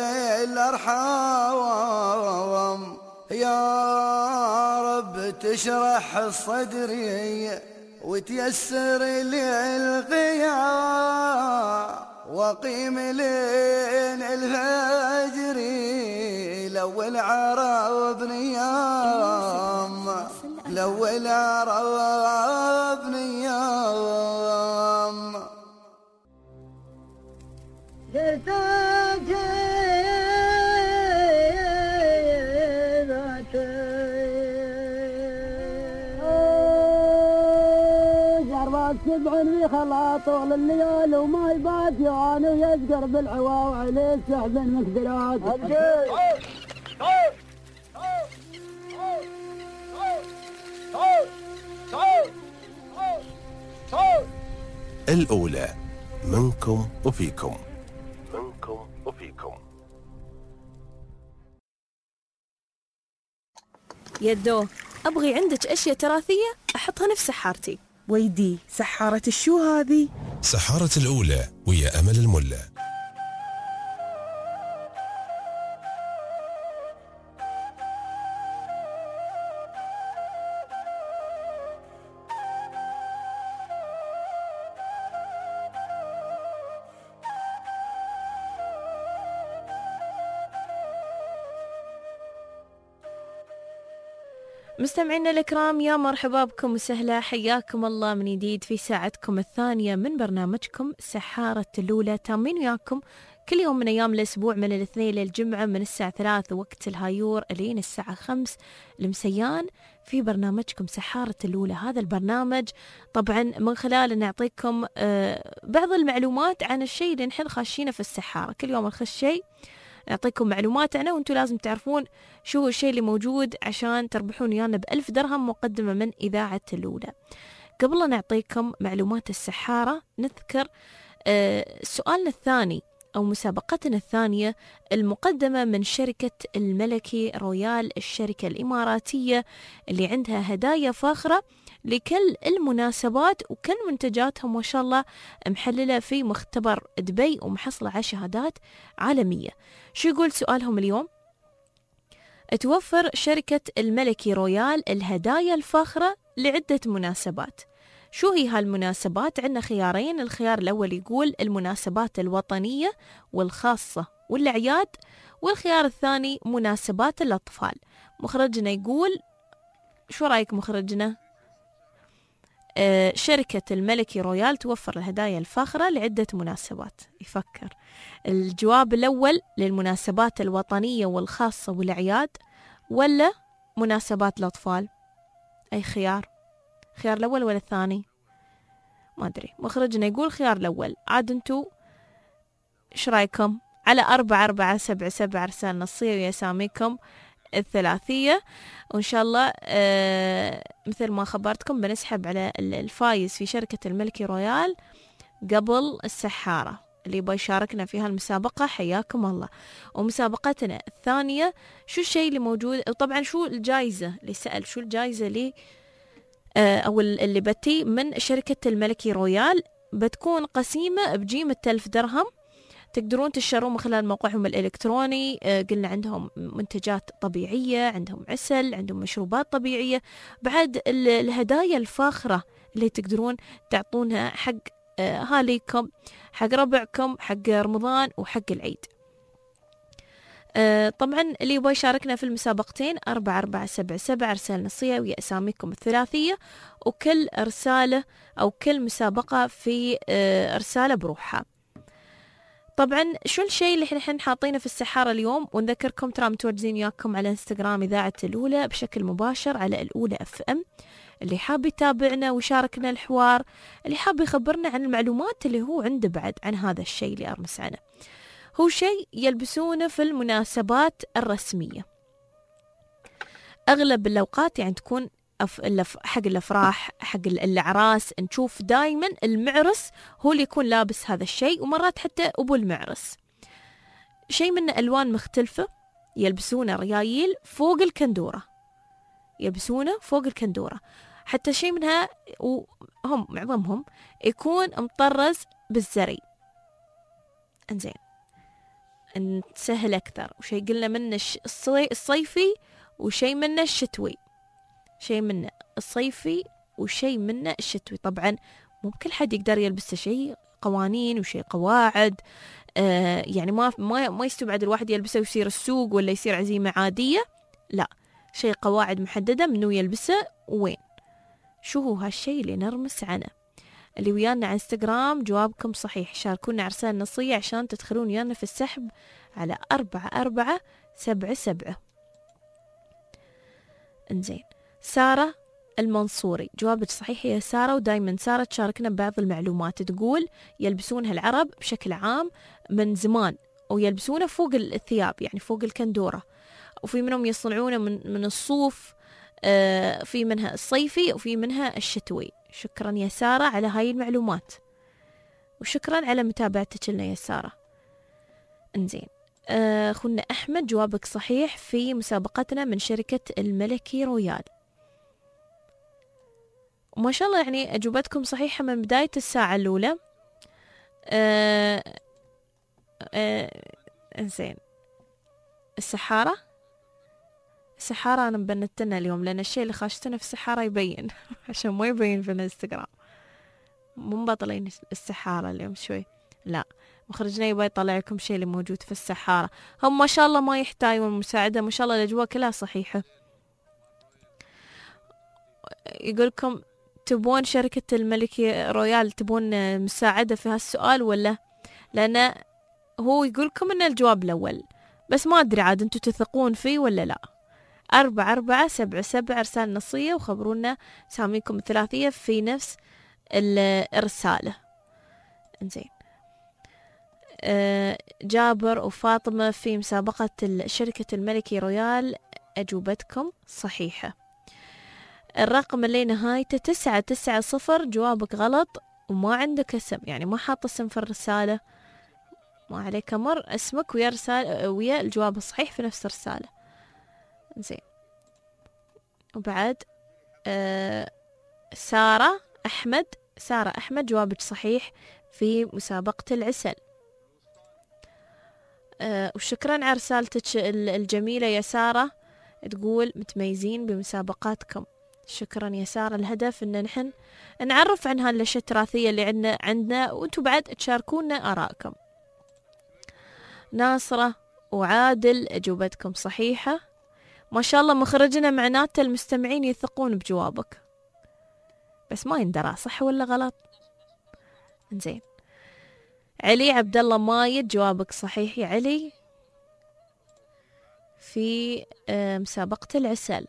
الارحام يا رب تشرح صدري وتيسر لي القيام وقيم لين الفجر لو العرب نيام لو العرب نيام سبع في خلا طول الليال وما يبات يعاني ويذكر بالعوا وعليه سحب المقدرات. الأولى منكم وفيكم. منكم وفيكم. يدو أبغي عندك أشياء تراثية أحطها نفس سحارتي. ويدي سحارة الشو هذه؟ سحارة الأولى ويا أمل الملا. مستمعينا الكرام، يا مرحبا بكم وسهلا، حياكم الله من جديد في ساعتكم الثانية من برنامجكم سحارة الأولى. تامين وياكم كل يوم من أيام الأسبوع من الاثنين للجمعة من الساعة ثلاث وقت الهايور لين الساعة خمس المسيان في برنامجكم سحارة الأولى. هذا البرنامج طبعا من خلاله نعطيكم بعض المعلومات عن الشيء اللي نحن خاشينه في السحارة. كل يوم نخش شيء نعطيكم معلومات عنه وانتم لازم تعرفون شو هو الشيء اللي موجود عشان تربحون ويانا بألف درهم مقدمة من إذاعة الأولى. قبل لا نعطيكم معلومات السحارة نذكر آه سؤالنا الثاني أو مسابقتنا الثانية المقدمة من شركة الملكي رويال، الشركة الإماراتية اللي عندها هدايا فاخرة لكل المناسبات وكل منتجاتهم ما شاء الله محللة في مختبر دبي ومحصلة على شهادات عالمية. شو يقول سؤالهم اليوم؟ توفر شركة الملكي رويال الهدايا الفاخرة لعدة مناسبات. شو هي هالمناسبات؟ عندنا خيارين. الخيار الأول يقول المناسبات الوطنية والخاصة والأعياد، والخيار الثاني مناسبات الأطفال. مخرجنا يقول شو رأيك مخرجنا؟ آه شركة الملكي رويال توفر الهدايا الفاخرة لعدة مناسبات. يفكر. الجواب الأول للمناسبات الوطنية والخاصة والأعياد ولا مناسبات الأطفال؟ أي خيار؟ خيار الأول ولا الثاني؟ ما أدري. مخرجنا يقول خيار الأول. عاد انتو ايش رايكم؟ على أربعة أربعة سبعة سبعة رسالة نصية ويساميكم الثلاثية، وإن شاء الله آه مثل ما خبرتكم بنسحب على الفايز في شركة الملكي رويال قبل السحارة. اللي يبغى يشاركنا في هالمسابقة حياكم الله. ومسابقتنا الثانية شو الشيء اللي موجود؟ طبعا شو الجائزة اللي سأل شو الجائزة اللي آه أو اللي بتي من شركة الملكي رويال؟ بتكون قسيمة بقيمة ألف درهم تقدرون تشترون من خلال موقعهم الإلكتروني. آه قلنا عندهم منتجات طبيعية، عندهم عسل، عندهم مشروبات طبيعية، بعد الهدايا الفاخرة اللي تقدرون تعطونها حق آه هاليكم، حق ربعكم، حق رمضان وحق العيد. آه طبعا اللي يبغى يشاركنا في المسابقتين أربعة أربعة سبعة سبعة رسالة نصية ويا أساميكم الثلاثية، وكل رسالة أو كل مسابقة في آه رسالة بروحها. طبعا شو الشيء اللي احنا حاطينه في السحارة اليوم؟ ونذكركم ترى متواجدين وياكم على انستغرام إذاعة الأولى بشكل مباشر على الأولى اف ام. اللي حاب يتابعنا ويشاركنا الحوار، اللي حاب يخبرنا عن المعلومات اللي هو عنده بعد عن هذا الشيء اللي أرمس عنه، هو شيء يلبسونه في المناسبات الرسمية. أغلب الأوقات يعني تكون حق الأفراح، حق الأعراس، نشوف دايما المعرس هو اللي يكون لابس هذا الشيء، ومرات حتى أبو المعرس. شيء من ألوان مختلفة يلبسونه ريايل فوق الكندورة، يلبسونه فوق الكندورة. حتى شيء منها وهم معظمهم يكون مطرز بالزري. انزين نسهل أكثر، وشيء قلنا منه الصيفي وشيء منه الشتوي، شيء منه الصيفي وشيء منه الشتوي. طبعا مو بكل حد يقدر يلبس شيء قوانين وشيء قواعد، آه يعني ما ما ما يستبعد الواحد يلبسه ويصير السوق ولا يصير عزيمة عادية، لا، شيء قواعد محددة منو يلبسه وين. شو هو هالشيء اللي نرمس عنه؟ اللي ويانا على انستغرام جوابكم صحيح، شاركونا على رسالة نصية عشان تدخلون ويانا في السحب على أربعة أربعة سبعة سبعة. انزين سارة المنصوري جوابك صحيح يا سارة، ودايما سارة تشاركنا ببعض المعلومات. تقول يلبسونها العرب بشكل عام من زمان، ويلبسونه فوق الثياب يعني فوق الكندورة، وفي منهم يصنعونه من, من الصوف، آه في منها الصيفي وفي منها الشتوي. شكرا يا سارة على هاي المعلومات، وشكرا على متابعتك لنا يا سارة. انزين، آه أخونا أحمد جوابك صحيح في مسابقتنا من شركة الملكي رويال. وما شاء الله يعني أجوبتكم صحيحة من بداية الساعة الأولى. آه آه انزين، السحارة السحارة أنا مبنتنا اليوم، لأن الشيء اللي خاشتنا في السحارة يبين عشان ما يبين في الانستغرام. مو مبطلين السحارة اليوم شوي، لا مخرجنا يبغى يطلع لكم شيء اللي موجود في السحارة. هم ما شاء الله ما يحتاجون مساعدة، ما شاء الله الأجواء كلها صحيحة. يقولكم تبون شركة الملكي رويال تبون مساعدة في هالسؤال ولا؟ لأن هو يقولكم إن الجواب الأول، بس ما أدري عاد أنتوا تثقون فيه ولا لا. أربعة أربعة سبعة سبعة رسالة نصية، وخبرونا ساميكم الثلاثية في نفس الرسالة. إنزين، أه جابر وفاطمة في مسابقة شركة الملكي رويال أجوبتكم صحيحة. الرقم اللي نهايته تسعة تسعة صفر جوابك غلط، وما عندك اسم، يعني ما حاط اسم في الرسالة، ما عليك مر اسمك ويا رسالة ويا الجواب الصحيح في نفس الرسالة. زين، وبعد آه سارة أحمد سارة أحمد جوابك صحيح في مسابقة العسل. آه وشكرا على رسالتك الجميلة يا سارة، تقول متميزين بمسابقاتكم. شكرا يا سارة. الهدف ان نحن نعرف عن هالاشياء التراثية اللي عندنا عندنا وانتم بعد تشاركونا آراءكم. ناصرة وعادل أجوبتكم صحيحة، ما شاء الله مخرجنا معناته المستمعين يثقون بجوابك، بس ما يندرى صح ولا غلط. زين، علي عبد الله مايد جوابك صحيح يا علي في مسابقة العسل.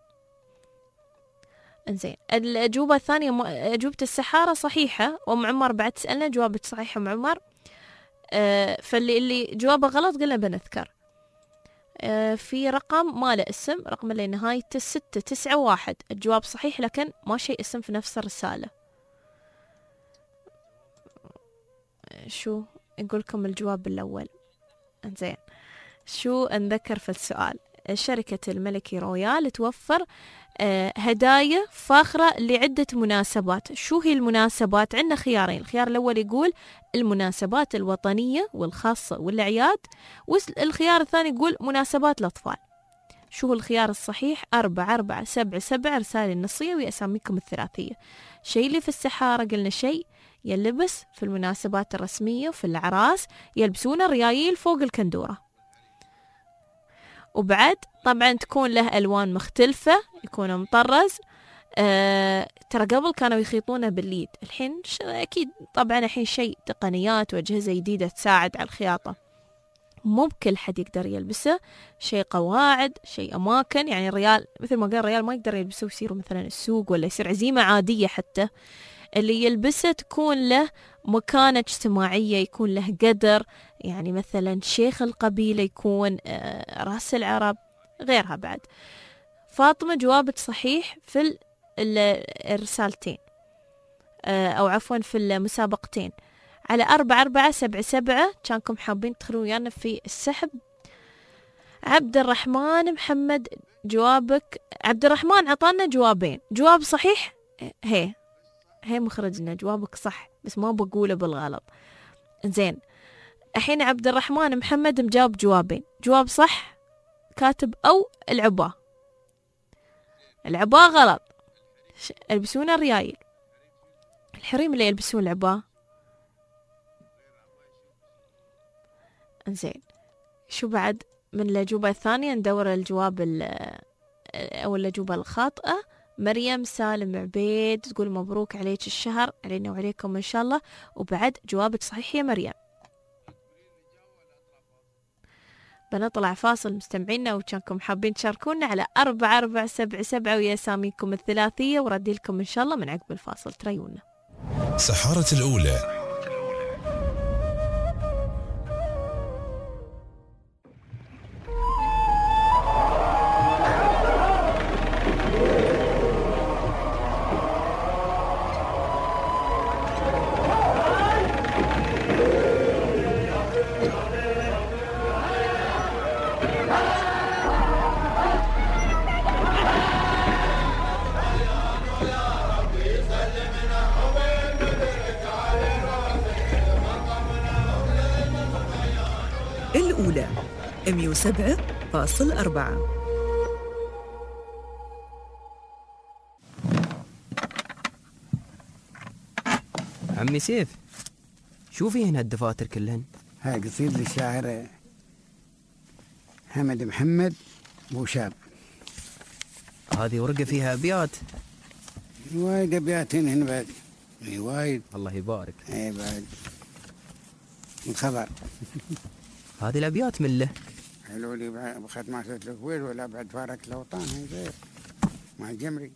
انزين، الأجوبة الثانية أجوبة السحارة صحيحة، وأم عمر بعد تسألنا جوابك صحيح أم عمر. آه فاللي اللي جوابه غلط قلنا بنذكر. آه في رقم ما له اسم، رقم اللي نهايته ستة تسعة واحد، الجواب صحيح لكن ما شيء اسم في نفس الرسالة. شو يقولكم الجواب الأول؟ انزين، شو نذكر في السؤال؟ شركة الملكي رويال توفر آه هدايا فاخرة لعدة مناسبات. شو هي المناسبات؟ عندنا خيارين، الخيار الأول يقول المناسبات الوطنية والخاصة والأعياد، والخيار الثاني يقول مناسبات الأطفال. شو هو الخيار الصحيح؟ أربعة أربعة سبعة سبعة رسالة النصية وأساميكم الثلاثية. شيء اللي في السحارة قلنا شيء يلبس في المناسبات الرسمية وفي الأعراس يلبسون الريايل فوق الكندورة، وبعد طبعا تكون له ألوان مختلفة، يكون مطرز. أه ترى قبل كانوا يخيطونه باليد، الحين أكيد طبعا الحين شيء تقنيات وأجهزة جديدة تساعد على الخياطة، مو بكل حد يقدر يلبسه. شيء قواعد، شيء أماكن، يعني الريال مثل ما قال الريال ما يقدر يلبسه ويصيروا مثلا السوق ولا يصير عزيمة عادية، حتى اللي يلبسه تكون له مكانة اجتماعية، يكون له قدر، يعني مثلا شيخ القبيلة يكون آه رأس العرب، غيرها بعد. فاطمة جوابك صحيح في الرسالتين آه أو عفوا في المسابقتين على أربعة أربعة سبعة سبعة، كانكم حابين تدخلوا ويانا في السحب. عبد الرحمن محمد جوابك، عبد الرحمن عطانا جوابين، جواب صحيح هي هي مخرجنا جوابك صح، بس ما بقوله بالغلط. زين، الحين عبد الرحمن محمد مجاوب جوابين، جواب صح كاتب أو العباء. العباء غلط، يلبسون الريايل، الحريم اللي يلبسون العباء. زين، شو بعد من الأجوبة الثانية؟ ندور الجواب أو الأجوبة الخاطئة. مريم سالم عبيد تقول مبروك عليك الشهر، علينا وعليكم إن شاء الله، وبعد جوابك صحيح يا مريم. بنطلع فاصل مستمعينا، وكانكم حابين تشاركونا على أربعة أربعة سبعة سبعة ويا أساميكم الثلاثية، وردي لكم إن شاء الله من عقب الفاصل. تريونا سحارة الأولى. الأولى مية وسبعة فاصل أربعة. عمي سيف، شوفي هنا الدفاتر كلهن. هاي قصيدة للشاعر حمد محمد بوشاب. هذه ورقة فيها أبيات. وايد أبيات هنا بعد. اي وايد. الله يبارك. اي بعد من خبر. هذه الأبيات من له. حلو لي بخد ما سويت الكويت ولا بعد فارق الأوطان هاي زين مع الجمري.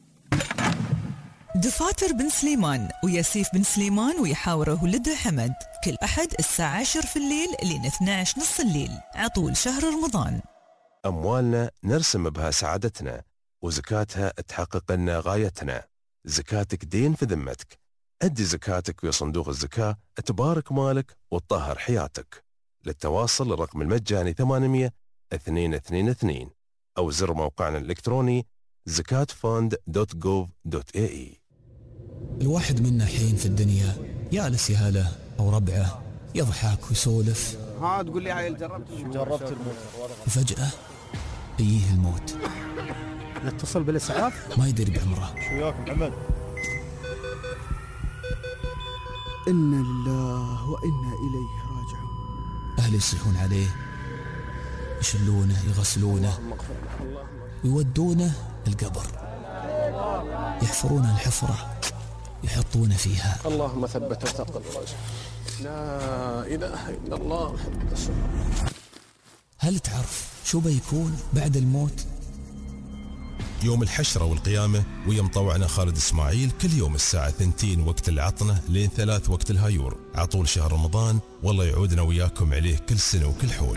دفاتر بن سليمان وياسيف بن سليمان ويحاوره ولده حمد كل أحد الساعة عشر في الليل لين اثني عشر نص الليل عطول شهر رمضان. أموالنا نرسم بها سعادتنا، وزكاتها تحقق لنا غايتنا. زكاتك دين في ذمتك، أدي زكاتك ويا صندوق الزكاة تبارك مالك وتطهر حياتك. للتواصل الرقم المجاني ثمانمية اثنين اثنين اثنين أو زر موقعنا الإلكتروني زكاة فاند دوت جوف دوت إيه إي. الواحد منا حين في الدنيا يالس يهله أو ربعه يضحك ويسولف. ها تقول لي عيل جربت جربت الموت وفجأة يجيه الموت. نتصل بالإسعاف ما يدري بعمره. شو وياك محمد؟ إنا لله وإنا إليه راجعون. أهله يصيحون عليه، يشلونه يغسلونه ويودونه القبر، يحفرون الحفرة يحطون فيها. اللهم ثبت وثقل الرجل. لا إله إلا الله محمد رسول الله. هل تعرف شو بيكون بعد الموت؟ يوم الحشرة والقيامة ويا مطوعنا خالد إسماعيل كل يوم الساعة اثنتين وقت العطنة لين ثلاث وقت الهايور عطول شهر رمضان. والله يعودنا وياكم عليه كل سنة وكل حول.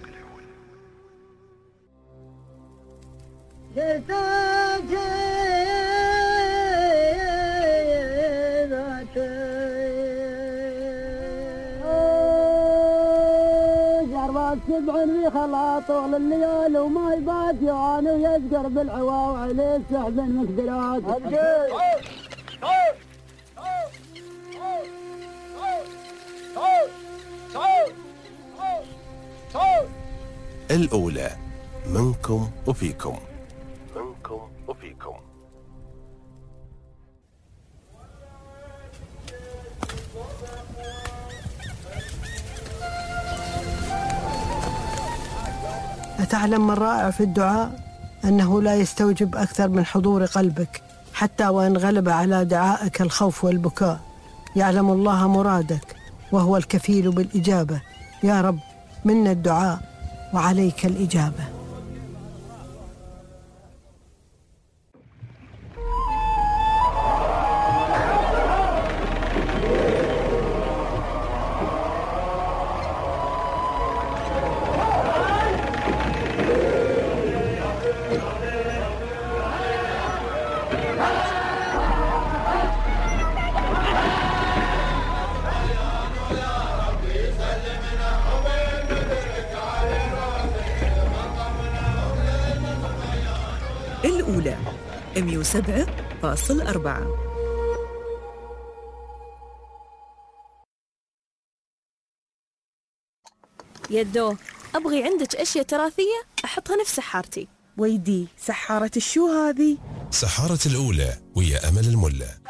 سبعين في خلا طول الليال وما يبات يعاني ويزقر بالعوا وعليه سحب المقدرات. الأولى منكم وفيكم. منكم وفيكم. أتعلم من رائع في الدعاء أنه لا يستوجب أكثر من حضور قلبك، حتى وإن غلب على دعائك الخوف والبكاء. يعلم الله مرادك وهو الكفيل بالإجابة. يا رب منا الدعاء وعليك الإجابة. الأولى مية وسبعة فاصل أربعة. يدو أبغي عندك أشياء تراثية أحطها نفس سحارتي. ويدي سحارة الشو هذه؟ سحارة الأولى ويا أمل الملة.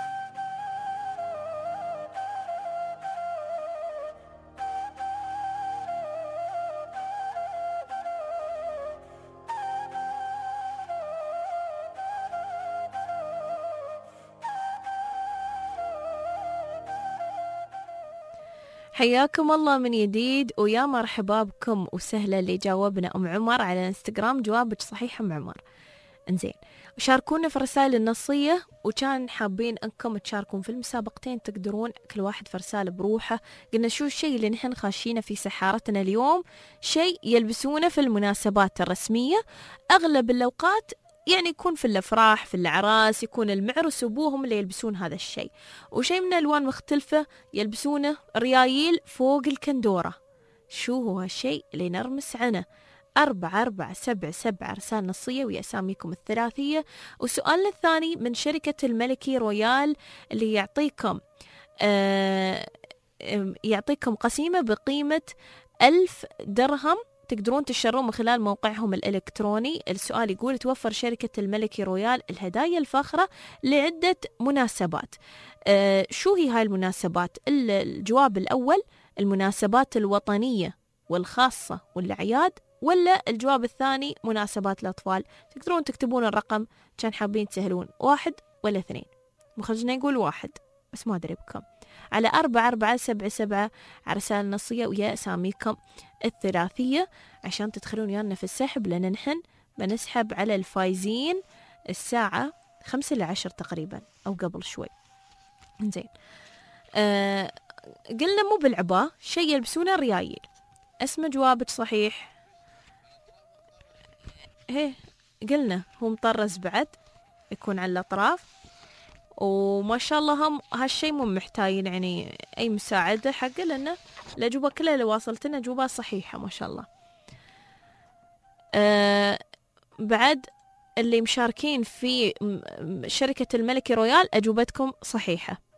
حياكم الله من جديد ويا مرحبا بكم وسهلا. اللي جاوبنا أم عمر على الانستغرام جوابك صحيح أم عمر. انزين، شاركونا في الرسائل النصية، وكان حابين أنكم تشاركون في المسابقتين، تقدرون كل واحد في رسالة بروحه. قلنا شو الشيء اللي نحن خاشينه في سحارتنا اليوم؟ شيء يلبسونه في المناسبات الرسمية، أغلب الأوقات يعني يكون في الأفراح، في الأعراس، يكون المعرس وأبوهم اللي يلبسون هذا الشيء، وشيء من ألوان مختلفة يلبسونه ريايل فوق الكندورة. شو هو الشيء اللي نرمس عنه؟ أربعة أربعة سبعة سبعة رسالة نصية ويا أساميكم الثلاثية. وسؤالنا الثاني من شركة الملكي رويال اللي يعطيكم آه يعطيكم قسيمة بقيمة ألف درهم، تقدرون تشترون من خلال موقعهم الإلكتروني. السؤال يقول: توفر شركة الملكي رويال الهدايا الفاخرة لعدة مناسبات. آه شو هي هاي المناسبات؟ الجواب الأول المناسبات الوطنية والخاصة والأعياد، ولا الجواب الثاني مناسبات الأطفال؟ تقدرون تكتبون الرقم، كان حابين تسهلون، واحد ولا اثنين. مخرجنا يقول واحد بس ما أدري بكم. على أربعة أربعة سبعة سبعة رسالة نصية ويا أساميكم الثلاثية عشان تدخلون ويانا في السحب، لأن نحن بنسحب على الفايزين الساعة خمسة لعشر تقريبا أو قبل شوي. زين، آه قلنا مو بالعباء، شيء يلبسونه الريايل. اسمه جوابك صحيح. هيه قلنا هو مطرز بعد، يكون على الأطراف، وما شاء الله هم هالشي مو محتاجين يعني أي مساعدة حقه، لأنه الأجوبة كلها اللي واصلتنا أجوبة صحيحة ما شاء الله. آه بعد اللي مشاركين في شركة الملكي رويال أجوبتكم صحيحة.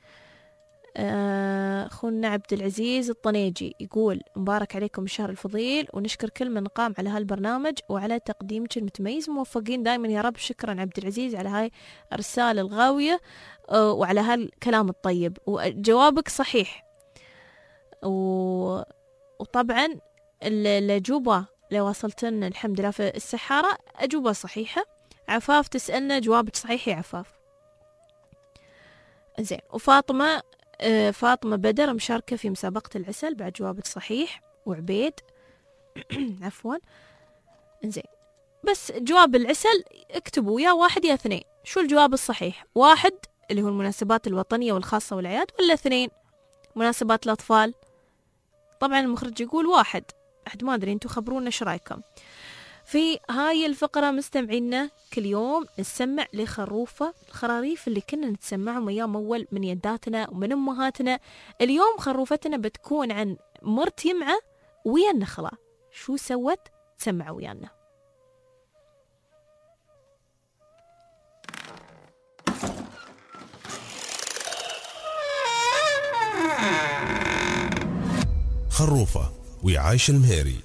آه أخونا عبد العزيز الطنيجي يقول: مبارك عليكم الشهر الفضيل، ونشكر كل من قام على هالبرنامج وعلى تقديمك المتميز، موفقين دائما يا رب. شكرا عبد العزيز على هاي الرسالة الغاوية آه وعلى هالكلام الطيب، وجوابك صحيح. و... وطبعا الأجوبة اللي وصلتنا الحمد لله في السحارة أجوبة صحيحة. عفاف تسألنا جوابك صحيح يا عفاف. زين، وفاطمة آه فاطمة بدر مشاركة في مسابقة العسل بعد جوابك صحيح. وعبيد عفوا. زين، بس جواب العسل اكتبوا يا واحد يا اثنين. شو الجواب الصحيح؟ واحد اللي هو المناسبات الوطنية والخاصة والأعياد، ولا اثنين مناسبات الأطفال؟ طبعا المخرج يقول واحد، أحد ما أدري، انتوا خبرونا ايش رايكم. في هاي الفقرة مستمعينا كل يوم نسمع لخروفة الخراريف اللي كنا نتسمعهم أيام أول من يداتنا ومن أمهاتنا. اليوم خروفتنا بتكون عن مرت يمعة ويا النخلة. شو سوت؟ تسمعوا ويانا. خروفة ويا عايش المهيري.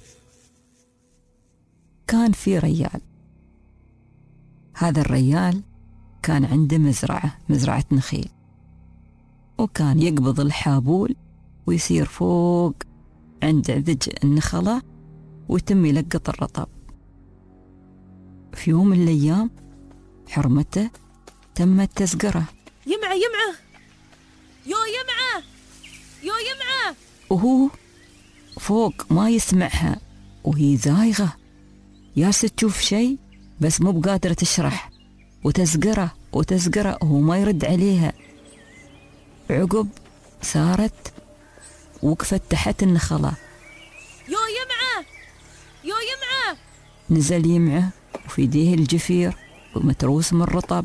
كان في ريال، هذا الريال كان عنده مزرعة مزرعة نخيل، وكان يقبض الحابول ويصير فوق عند عذج النخلة ويتم يلقط الرطب. في يوم من الأيام حرمته تمت تسقره. يمعة يمعة يو يمعة يو يمعة، وهو فوق ما يسمعها وهي زايغة، ياسة تشوف شيء بس مو بقادرة تشرح، وتسقره وتسقره وهو ما يرد عليها. عقب صارت وقفت تحت النخلة. يو يمعة يو يمعة. نزل يمعه وفي يديه الجفير ومتروس من الرطب.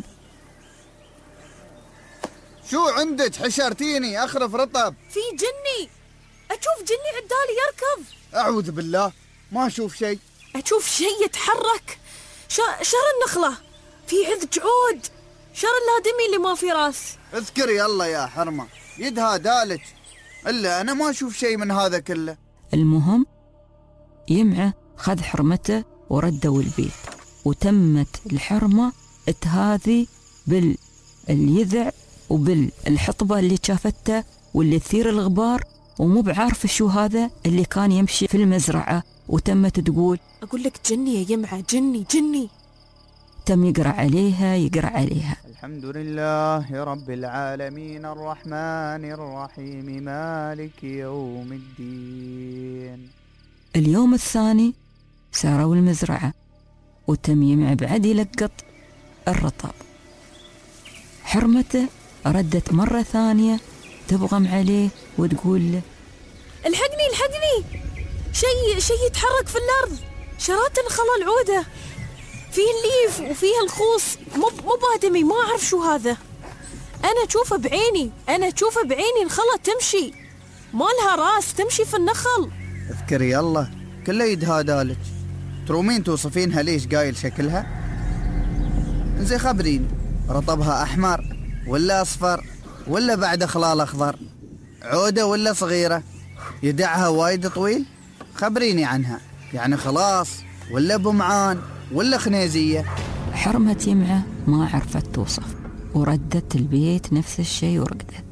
شو عندك؟ حشرتيني أخرف رطب. في جني، أشوف جني عدالي يركض. أعوذ بالله، ما أشوف شيء. أشوف شيء يتحرك. شر النخلة في عذج عود، شر الهادمي اللي ما في راس. اذكري الله يا حرمة، يدها دالج، إلا أنا ما أشوف شيء من هذا كله. المهم يمعه خذ حرمته وردوا البيت، وتمت الحرمة تهاذي باليذع وبالحطبة اللي شافته واللي تثير الغبار، ومو بعارف شو هذا اللي كان يمشي في المزرعة. وتمت تقول: أقول لك جني يا يمعة، جني جني. تم يقرأ عليها يقرأ عليها الحمد لله رب العالمين الرحمن الرحيم مالك يوم الدين. اليوم الثاني ساروا المزرعة وتم يمع بعد يلقط الرطب. حرمته ردت مرة ثانية تبغم عليه وتقول له الحقني الحقني، شيء شيء يتحرك في الأرض، شرات الخلا العودة، فيه الليف وفيه الخوص، مو مو بادمي، ما أعرف شو هذا. أنا أشوفه بعيني، أنا أشوفه بعيني، الخلا تمشي ما لها راس، تمشي في النخل. اذكري يلا كله يدهادالك، ترومين توصفينها ليش قايل شكلها؟ زي خبريني، رطبها أحمر ولا أصفر ولا بعد خلال أخضر؟ عودة ولا صغيرة؟ يدعها وايد طويل؟ خبريني عنها، يعني خلاص ولا بمعان ولا خنيزية؟ حرمة يمعة ما عرفت توصف وردت البيت نفس الشيء ورقدت.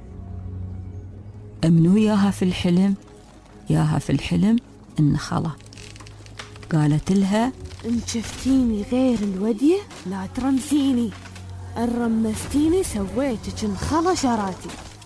أمنو ياها في الحلم، ياها في الحلم النخلة. قالت لها إن شفتيني غير الودية لا ترمسيني، إن رمستيني سويتك نخلة شراتي.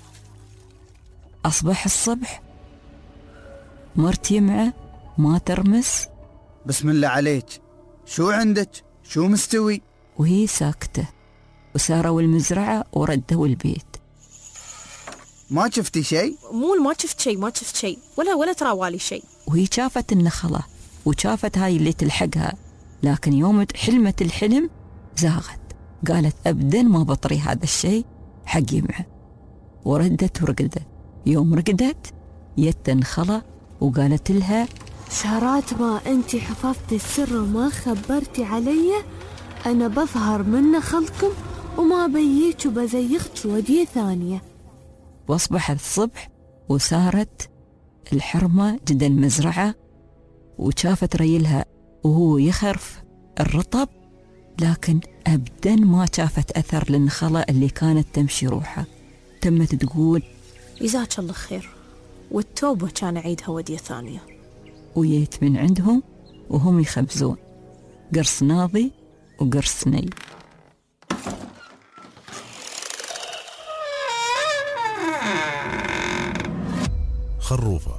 أصبح الصبح مرت يمعة ما ترمس. بسم الله عليك، شو عندك؟ شو مستوي؟ وهي ساكتة. وساروا المزرعة وردوا البيت. ما شفتي شيء؟ مو ما شفت شيء، ما شفت شيء ولا ولا تراوالي شيء. وهي شافت النخلة وشافت هاي اللي تلحقها، لكن يوم حلمت الحلم زاغت، قالت أبدا ما بطري هذا الشيء حق يمعة. وردت ورقدت. يوم رقدت يت النخلة وقالت لها شارات ما أنتي حفظتي السر وما خبرتي علي، أنا بظهر من نخلكم وما بييك وبزيغك ودية ثانية. واصبحت الصبح وسارت الحرمة جد المزرعة وشافت ريلها وهو يخرف الرطب، لكن أبدا ما شافت أثر للنخلة اللي كانت تمشي روحها. تمت تقول جزاك الله خير، والتوبة كان عيدها ودية ثانية. ويت من عندهم وهم يخبزون قرص ناضي وقرص ني. خروفة.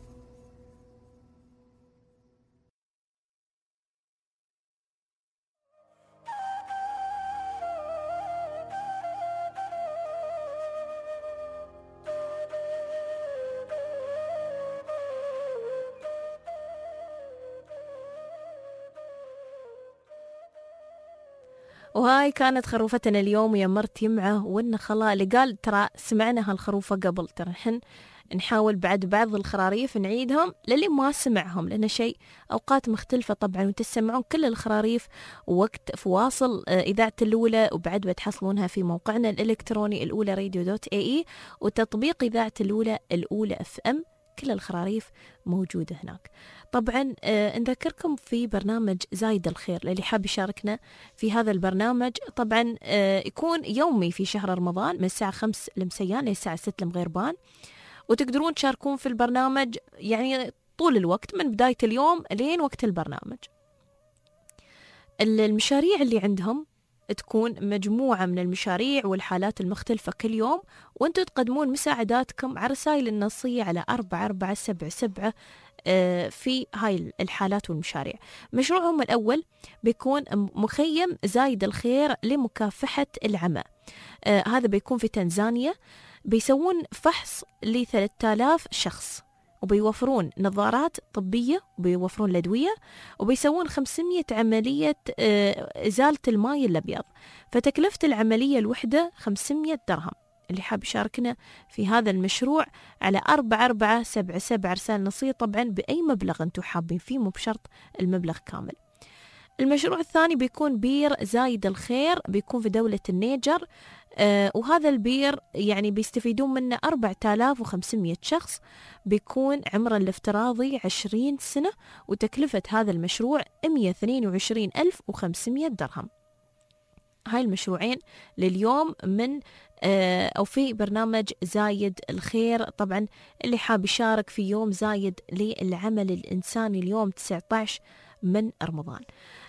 وهاي كانت خروفتنا اليوم يا مرت يمعة والنخلة، اللي قال ترى سمعنا هالخروفة قبل، ترى نحن نحاول بعد بعض الخراريف نعيدهم للي ما سمعهم، لأن شيء أوقات مختلفة طبعا، وتسمعون كل الخراريف وقت فواصل إذاعة الأولى، وبعد بتحصلونها في موقعنا الإلكتروني الأولى راديو دوت اي اي، وتطبيق إذاعة الأولى الأولى اف ام، كل الخراريف موجودة هناك. طبعا آه نذكركم في برنامج زايد الخير للي حاب يشاركنا في هذا البرنامج. طبعا آه يكون يومي في شهر رمضان من الساعة خمس المسيان للساعة ست المغربان، وتقدرون تشاركون في البرنامج يعني طول الوقت من بداية اليوم لين وقت البرنامج. المشاريع اللي عندهم تكون مجموعة من المشاريع والحالات المختلفة كل يوم، وانتم تقدمون مساعداتكم على رسائل النصية على أربعة أربعة سبعة سبعة في هاي الحالات والمشاريع. مشروعهم الأول بيكون مخيم زايد الخير لمكافحة العمى. آه هذا بيكون في تنزانيا، بيسوون فحص ل ثلاثة آلاف شخص، وبيوفرون نظارات طبية، وبيوفرون الأدوية، وبيسوون خمسمية عملية آه إزالة الماء الأبيض، فتكلفة العملية الوحدة خمسمية درهم. اللي حاب يشاركنا في هذا المشروع على أربعة أربعة سبعة سبعة رسالة نصية، طبعا بأي مبلغ أنتم حابين فيه، مو بشرط المبلغ كامل. المشروع الثاني بيكون بير زايد الخير، بيكون في دولة النيجر، آه وهذا البير يعني بيستفيدون منه أربعة آلاف وخمسمية شخص، بيكون عمره الافتراضي عشرين سنة، وتكلفة هذا المشروع مية واثنين وعشرين ألف وخمسمية درهم. هاي المشروعين لليوم من آه أو في برنامج زايد الخير. طبعا اللي حاب يشارك في يوم زايد للعمل الإنساني اليوم تسعة عشر من رمضان.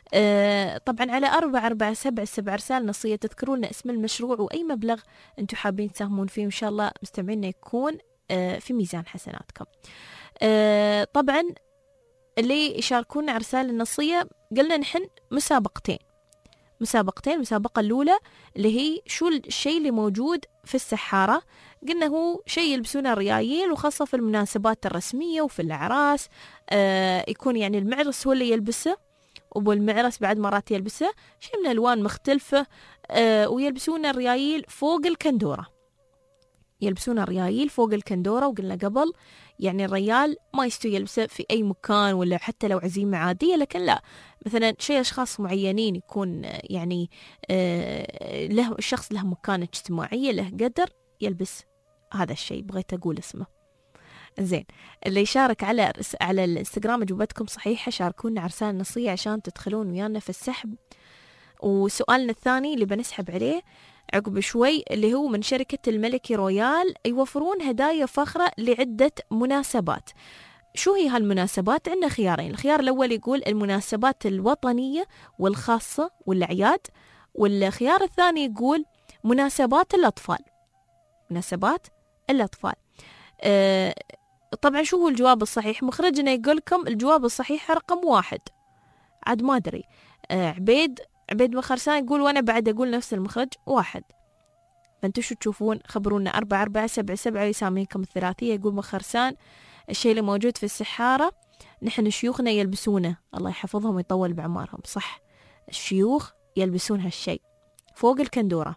آه طبعا على أربعة أربعة سبعة سبعة رسالة نصية تذكروا لنا اسم المشروع وأي مبلغ أنتم حابين تساهمون فيه، إن شاء الله مستمعينا يكون آه في ميزان حسناتكم. آه طبعا اللي يشاركونا على رسالة النصية قلنا نحن مسابقتين مسابقتين المسابقة الأولى اللي هي شو الشيء اللي موجود في السحارة، قلنا هو شيء يلبسونه الريايل وخاصة في المناسبات الرسمية وفي الأعراس، آه يكون يعني المعرس هو اللي يلبسه والمعرس بعد مرات يلبسه شيء من ألوان مختلفة، آه ويلبسون الريايل فوق الكندورة يلبسون الريايل فوق الكندورة. وقلنا قبل يعني الريال ما يستوي يلبسه في أي مكان ولا حتى لو عزيمة عادية، لكن لا مثلا شيء أشخاص معينين يكون يعني آه له الشخص له مكانة اجتماعية له قدر يلبس هذا الشيء، بغيت أقول اسمه. زين اللي يشارك على على الانستغرام أجوبتكم صحيحة شاركونا عرسان نصية عشان تدخلون ويانا في السحب. وسؤالنا الثاني اللي بنسحب عليه عقب شوي اللي هو من شركة الملكي رويال، يوفرون هدايا فخرة لعدة مناسبات. شو هي هالمناسبات؟ عندنا خيارين، الخيار الأول يقول المناسبات الوطنية والخاصة والأعياد، والخيار الثاني يقول مناسبات الأطفال مناسبات الأطفال. أه طبعا شو هو الجواب الصحيح؟ مخرجنا يقول لكم الجواب الصحيح رقم واحد، عاد ما أدري. أه عبيد عبيد مخرسان يقول وأنا بعد أقول نفس المخرج واحد، فأنتوا شو تشوفون؟ خبرونا. أربعة أربعة سبعة سبعة يساميكم الثلاثية. يقول مخرسان الشيء اللي موجود في السحارة نحن شيوخنا يلبسونه، الله يحفظهم ويطول بعمارهم. صح، الشيوخ يلبسون هالشيء فوق الكندورة.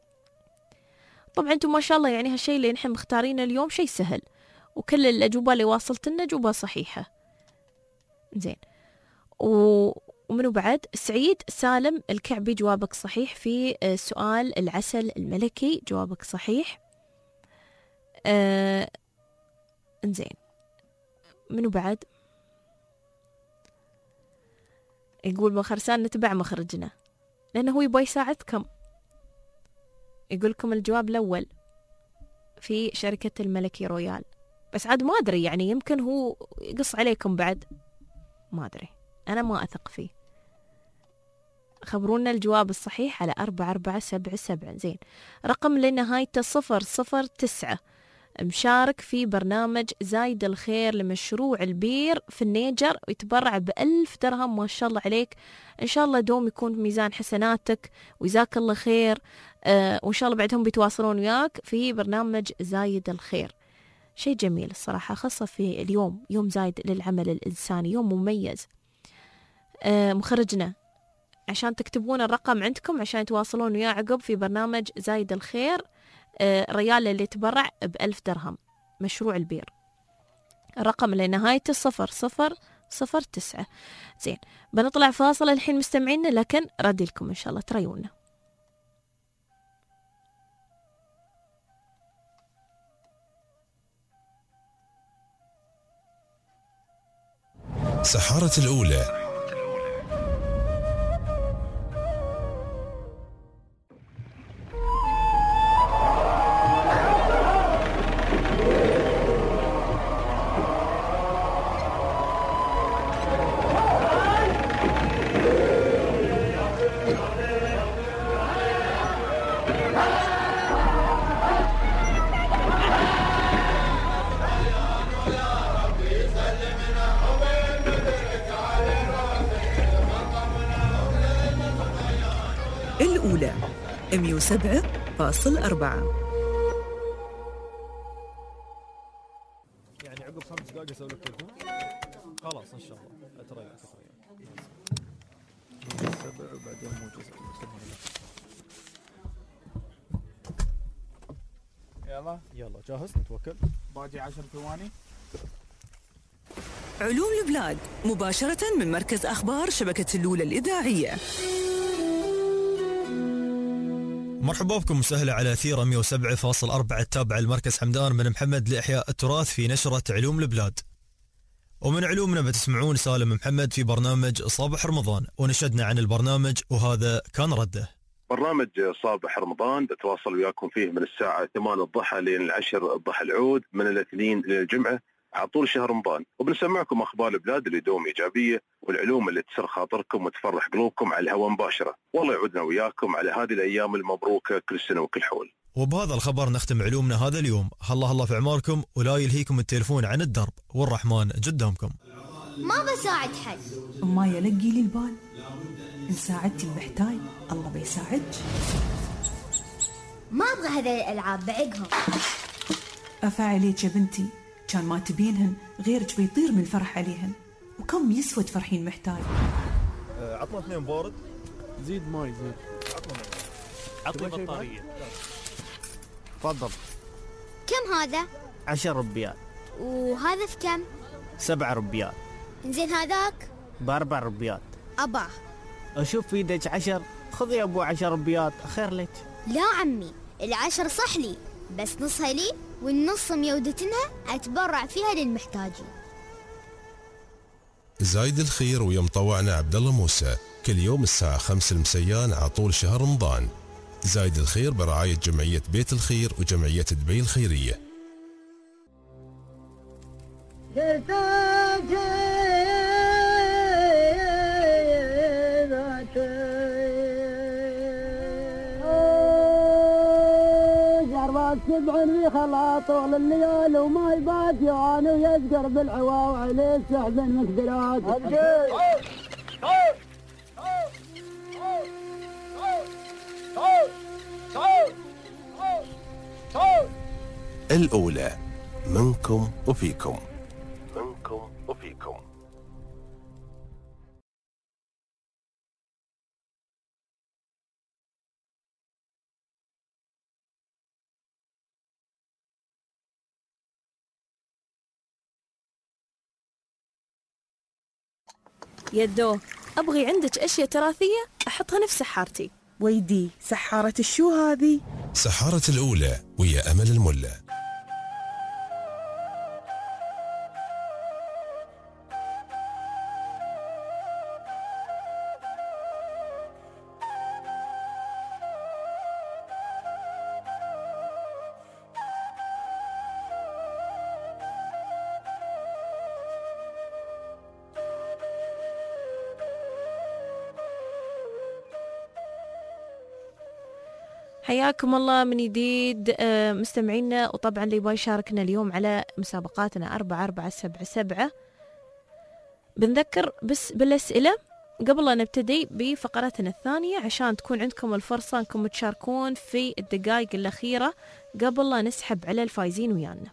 طبعا انتم ما شاء الله يعني هالشيء اللي نحن مختارينه اليوم شيء سهل، وكل الأجوبة اللي واصلت لنا أجوبة صحيحة. زين و... ومنو بعد؟ سعيد سالم الكعبي جوابك صحيح في سؤال العسل الملكي، جوابك صحيح. آه... زين منو بعد؟ يقول مخرسان نتبع مخرجنا لأنه هو يبغى يساعدكم، يقول لكم الجواب الأول في شركة الملكي رويال، بس عاد ما أدري يعني يمكن هو يقص عليكم بعد، ما أدري أنا ما أثق فيه. خبرونا الجواب الصحيح على أربعة أربعة سبعة سبعة. زين رقم لنهايته صفر صفر تسعة مشارك في برنامج زايد الخير لمشروع البير في النيجر ويتبرع بألف درهم. ما شاء الله عليك، إن شاء الله دوم يكون في ميزان حسناتك وجزاك الله خير. آه وإن شاء الله بعدهم بيتواصلون وياك في برنامج زايد الخير. شيء جميل الصراحة، خاصة في اليوم يوم زايد للعمل الإنساني، يوم مميز. آه مخرجنا عشان تكتبون الرقم عندكم عشان يتواصلون وياه عقب في برنامج زايد الخير، الريال اللي تبرع بألف درهم مشروع البير. الرقم اللي نهايته صفر صفر صفر تسعة. زين بنطلع فاصل الحين مستمعين، لكن ردي لكم إن شاء الله تريونا. سحارة الأولى الأولى مية وسبعة فاصل أربعة. يعني عقب خمس دقائق أسوي لك تلفون خلاص إن شاء الله. أتريق أتريق سبع وبعدين مو جزء. يلا يلا جاهز نتوكل. باقي عشر ثواني. علوم البلاد مباشرة من مركز أخبار شبكة الأولى الإذاعية. مرحبا بكم وسهلا على أثير مية وسبعة فاصل أربعة التابع المركز حمدان من محمد لإحياء التراث في نشرة علوم البلاد. ومن علومنا بتسمعون سالم محمد في برنامج صباح رمضان، ونشدنا عن البرنامج وهذا كان رده. برنامج صباح رمضان بتواصل وياكم فيه من الساعة ثمانية الضحى لين العشر الضحى العود، من الاثنين للجمعة على طول شهر رمضان، وبنسمعكم أخبار البلاد اللي دوم إيجابية والعلوم اللي تسر خاطركم وتفرح قلوبكم على الهواء مباشرة. والله يعودنا وياكم على هذه الأيام المبروكة كل سنة وكل حول. وبهذا الخبر نختم علومنا هذا اليوم. الله الله في عماركم ولا يلهيكم التليفون عن الدرب، والرحمن قدامكم. ما بساعد حد ما يلقي لي البال، إن ساعدتي المحتاج الله بيساعدك. ما أبغى هذه الألعاب بعقهم. أفعليك يا بنتي، كان ما تبينهن غيرك بيطير من الفرح عليهن. وكم يسوى تفرحين محتاج؟ أه عطنا اثنين بارد. زيد ماي زيد. عطنا عطنا بطارية. تفضل. كم هذا؟ عشر ربيات. وهذا في كم؟ سبع ربيات. إنزين هذاك؟ بأربع ربيات. أباه. أشوف في يدك عشر، خذي يا أبو عشر ربيات خير لك. لا عمي، العشر صح لي بس نصها لي والنص ميودتنها أتبرع فيها للمحتاجين. زايد الخير ويوم طوعنا عبد الله موسى كل يوم الساعة خمسة المسيان على طول شهر رمضان. زايد الخير برعاية جمعية بيت الخير وجمعية دبي الخيرية. سبعين في خلا طول الليال وما يبات يعاني ويزقر بالعوا وعليه سحب المقدرات. الأولى منكم وفيكم. منكم وفيكم. يدو أبغي عندك أشياء تراثية أحطها في سحارتي. ويدي سحارة الشو هذه؟ سحارة الأولى ويا أمل الملا. حياكم الله من جديد مستمعينا. وطبعا اللي يبغى يشاركنا اليوم على مسابقاتنا أربعة أربعة سبعة سبعة. بنذكر بس بالأسئلة قبل لا نبتدي بفقرتنا الثانية عشان تكون عندكم الفرصة أنكم تشاركون في الدقائق الأخيرة قبل لا نسحب على الفايزين ويانا.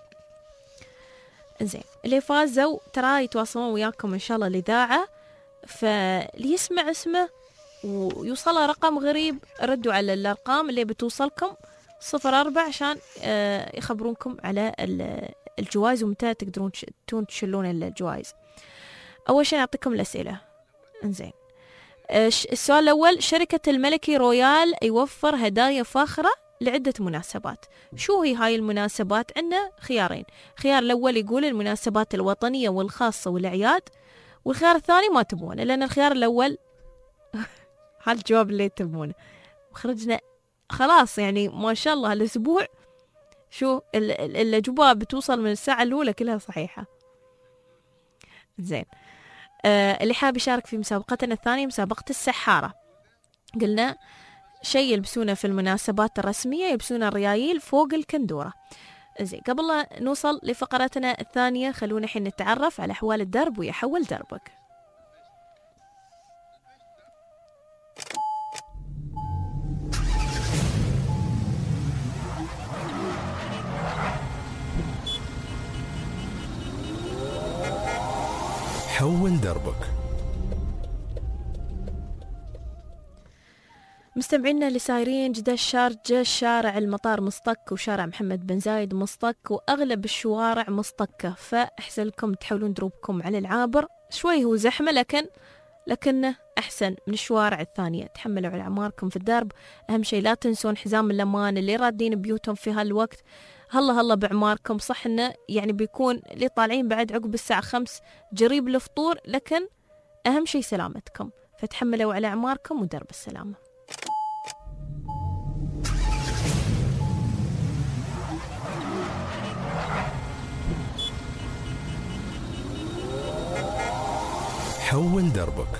إنزين اللي فازوا ترى يتواصلون وياكم إن شاء الله الإذاعة، فاللي يسمع اسمه ويوصل رقم غريب ردوا على الأرقام اللي بتوصلكم صفر أربعة عشان يخبرونكم على الجوائز ومتى تقدرون تشلون الجوائز. أول شيء نعطيكم الأسئلة. إنزين السؤال الأول، شركة الملكي رويال يوفر هدايا فاخرة لعدة مناسبات. شو هي هاي المناسبات؟ عندنا خيارين. خيار الأول يقول المناسبات الوطنية والخاصة والأعياد، والخيار الثاني ما تبونه لأن الخيار الأول هالجواب اللي تبونه. وخرجنا خلاص يعني ما شاء الله هالأسبوع شو الأجوبة بتوصل من الساعة الأولى كلها صحيحة. زين آه اللي حاب يشارك في مسابقتنا الثانية مسابقة السحارة، قلنا شيء يلبسونه في المناسبات الرسمية، يلبسونه الريايل فوق الكندورة. زين قبل لا نوصل لفقرتنا الثانية خلونا حين نتعرف على أحوال الدرب ويحول دربك. حول دربك. مستمعينا اللي سايرين جدة الشارجة، شارع المطار مصطك وشارع محمد بن زايد مصطك وأغلب الشوارع مصطكة، فأحسن لكم تحولون دروبكم على العابر. شوي هو زحمة لكن لكنه أحسن من الشوارع الثانية. تحملوا على أعماركم في الدرب. أهم شيء لا تنسون حزام الأمان اللي رادين بيوتهم في هالوقت. هلا هلا بعماركم. صح إنه يعني بيكون اللي طالعين بعد عقب الساعة خمس جريب الفطور، لكن أهم شيء سلامتكم، فتحملوا على أعماركم ودرب السلامة. حول دربك.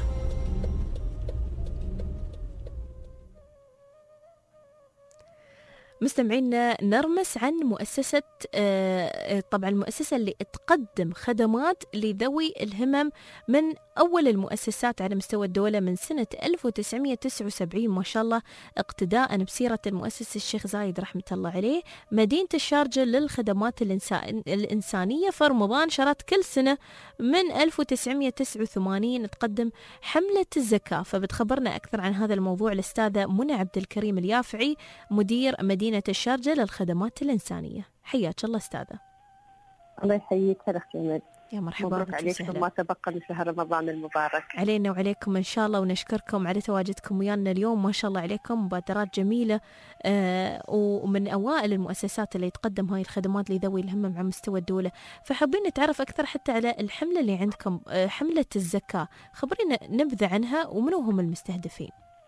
مستمعينا نرمس عن مؤسسة طبعا المؤسسة اللي تقدم خدمات لذوي الهمم من أول المؤسسات على مستوى الدولة من سنة ألف وتسعمائة وتسعة وسبعين ما شاء الله، اقتداء بسيرة المؤسس الشيخ زايد رحمة الله عليه. مدينة الشارجة للخدمات الإنسانية في رمضان شرت كل سنة من ألف وتسعمائة وتسعة وثمانين تقدم حملة الزكاة. فبتخبرنا أكثر عن هذا الموضوع الأستاذة منى عبد الكريم اليافعي مدير مدينة الشارجة للخدمات الإنسانية. حياك الله أستاذة. الله يحييك. هلا خيمد. يا مرحبا. مبروك عليكم ما تبقى من شهر رمضان المبارك. علينا وعليكم إن شاء الله، ونشكركم على تواجدكم ويانا اليوم. ما شاء الله عليكم مبادرات جميلة، آه ومن أوائل المؤسسات اللي تقدم هاي الخدمات لذوي الهمم على مستوى الدولة. فحابين نتعرف أكثر حتى على الحملة اللي عندكم، آه حملة الزكاة، خبرينا نبذة عنها ومنو هم المستهدفين.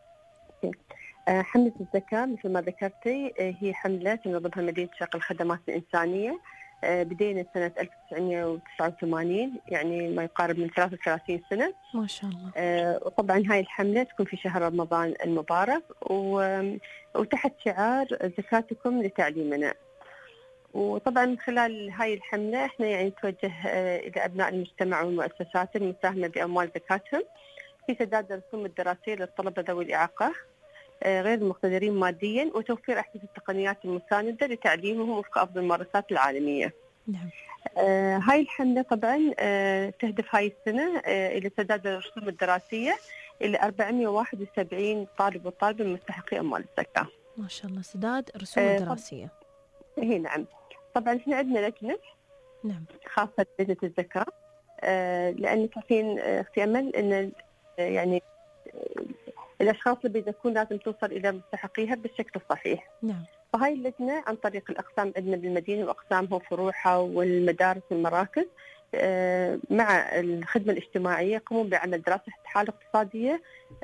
حملة الزكاة مثل ما ذكرتي هي حملة تنظمها مدينة شرق الخدمات الإنسانية. بدينا سنة ألف وتسعمائة وتسعة وثمانين، يعني ما يقارب من ثلاثة وثلاثين سنة ما شاء الله. وطبعا هاي الحملة تكون في شهر رمضان المبارك، وتحت شعار زكاتكم لتعليمنا. وطبعا من خلال هاي الحملة احنا يعني نتوجه إلى أبناء المجتمع والمؤسسات المساهمة بأموال زكاتهم في سداد الرسوم الدراسية للطلبة ذوي الإعاقة غير المقتدرين ماديا، وتوفير أحدث التقنيات المساندة لتعليمهم وفق أفضل الممارسات العالمية. نعم. آه هاي الحملة طبعا آه تهدف هاي السنة آه إلى سداد الرسوم الدراسية إلى أربعمائة وواحد وسبعين طالب وطالبة من مستحقي أموال الزكاة. ما شاء الله. سداد رسوم آه دراسية. هي نعم. طبعا احنا عندنا لجنة نعم خاصة لجنة الزكاة، آه لأن تعرفين آه في أمل أن آه يعني الأشخاص اللي بتكون لازم توصل إلى مستحقيها بالشكل الصحيح. نعم. فهاي اللجنة عن طريق الأقسام عندنا بالمدينة وأقسامها وفروعها والمدارس والمراكز مع الخدمة الاجتماعية يقومون بعمل دراسة حالة اقتصادية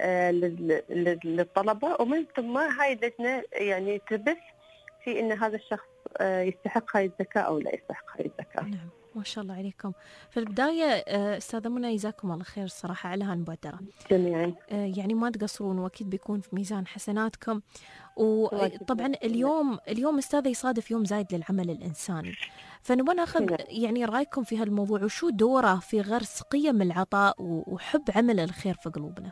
للطلبة، ومن ثم هاي اللجنة يعني تبث في أن هذا الشخص يستحق هاي الزكاة أو لا يستحق هاي الزكاة. نعم. ما شاء الله عليكم. في البداية أستاذة منى جزاكم الله خير الصراحة على هالمبادرة جميعا، يعني ما تقصرون وأكيد بيكون في ميزان حسناتكم. وطبعا اليوم اليوم أستاذة يصادف يوم زايد للعمل الإنساني، فنبغى ناخذ يعني رأيكم في هالموضوع وشو دوره في غرس قيم العطاء وحب عمل الخير في قلوبنا.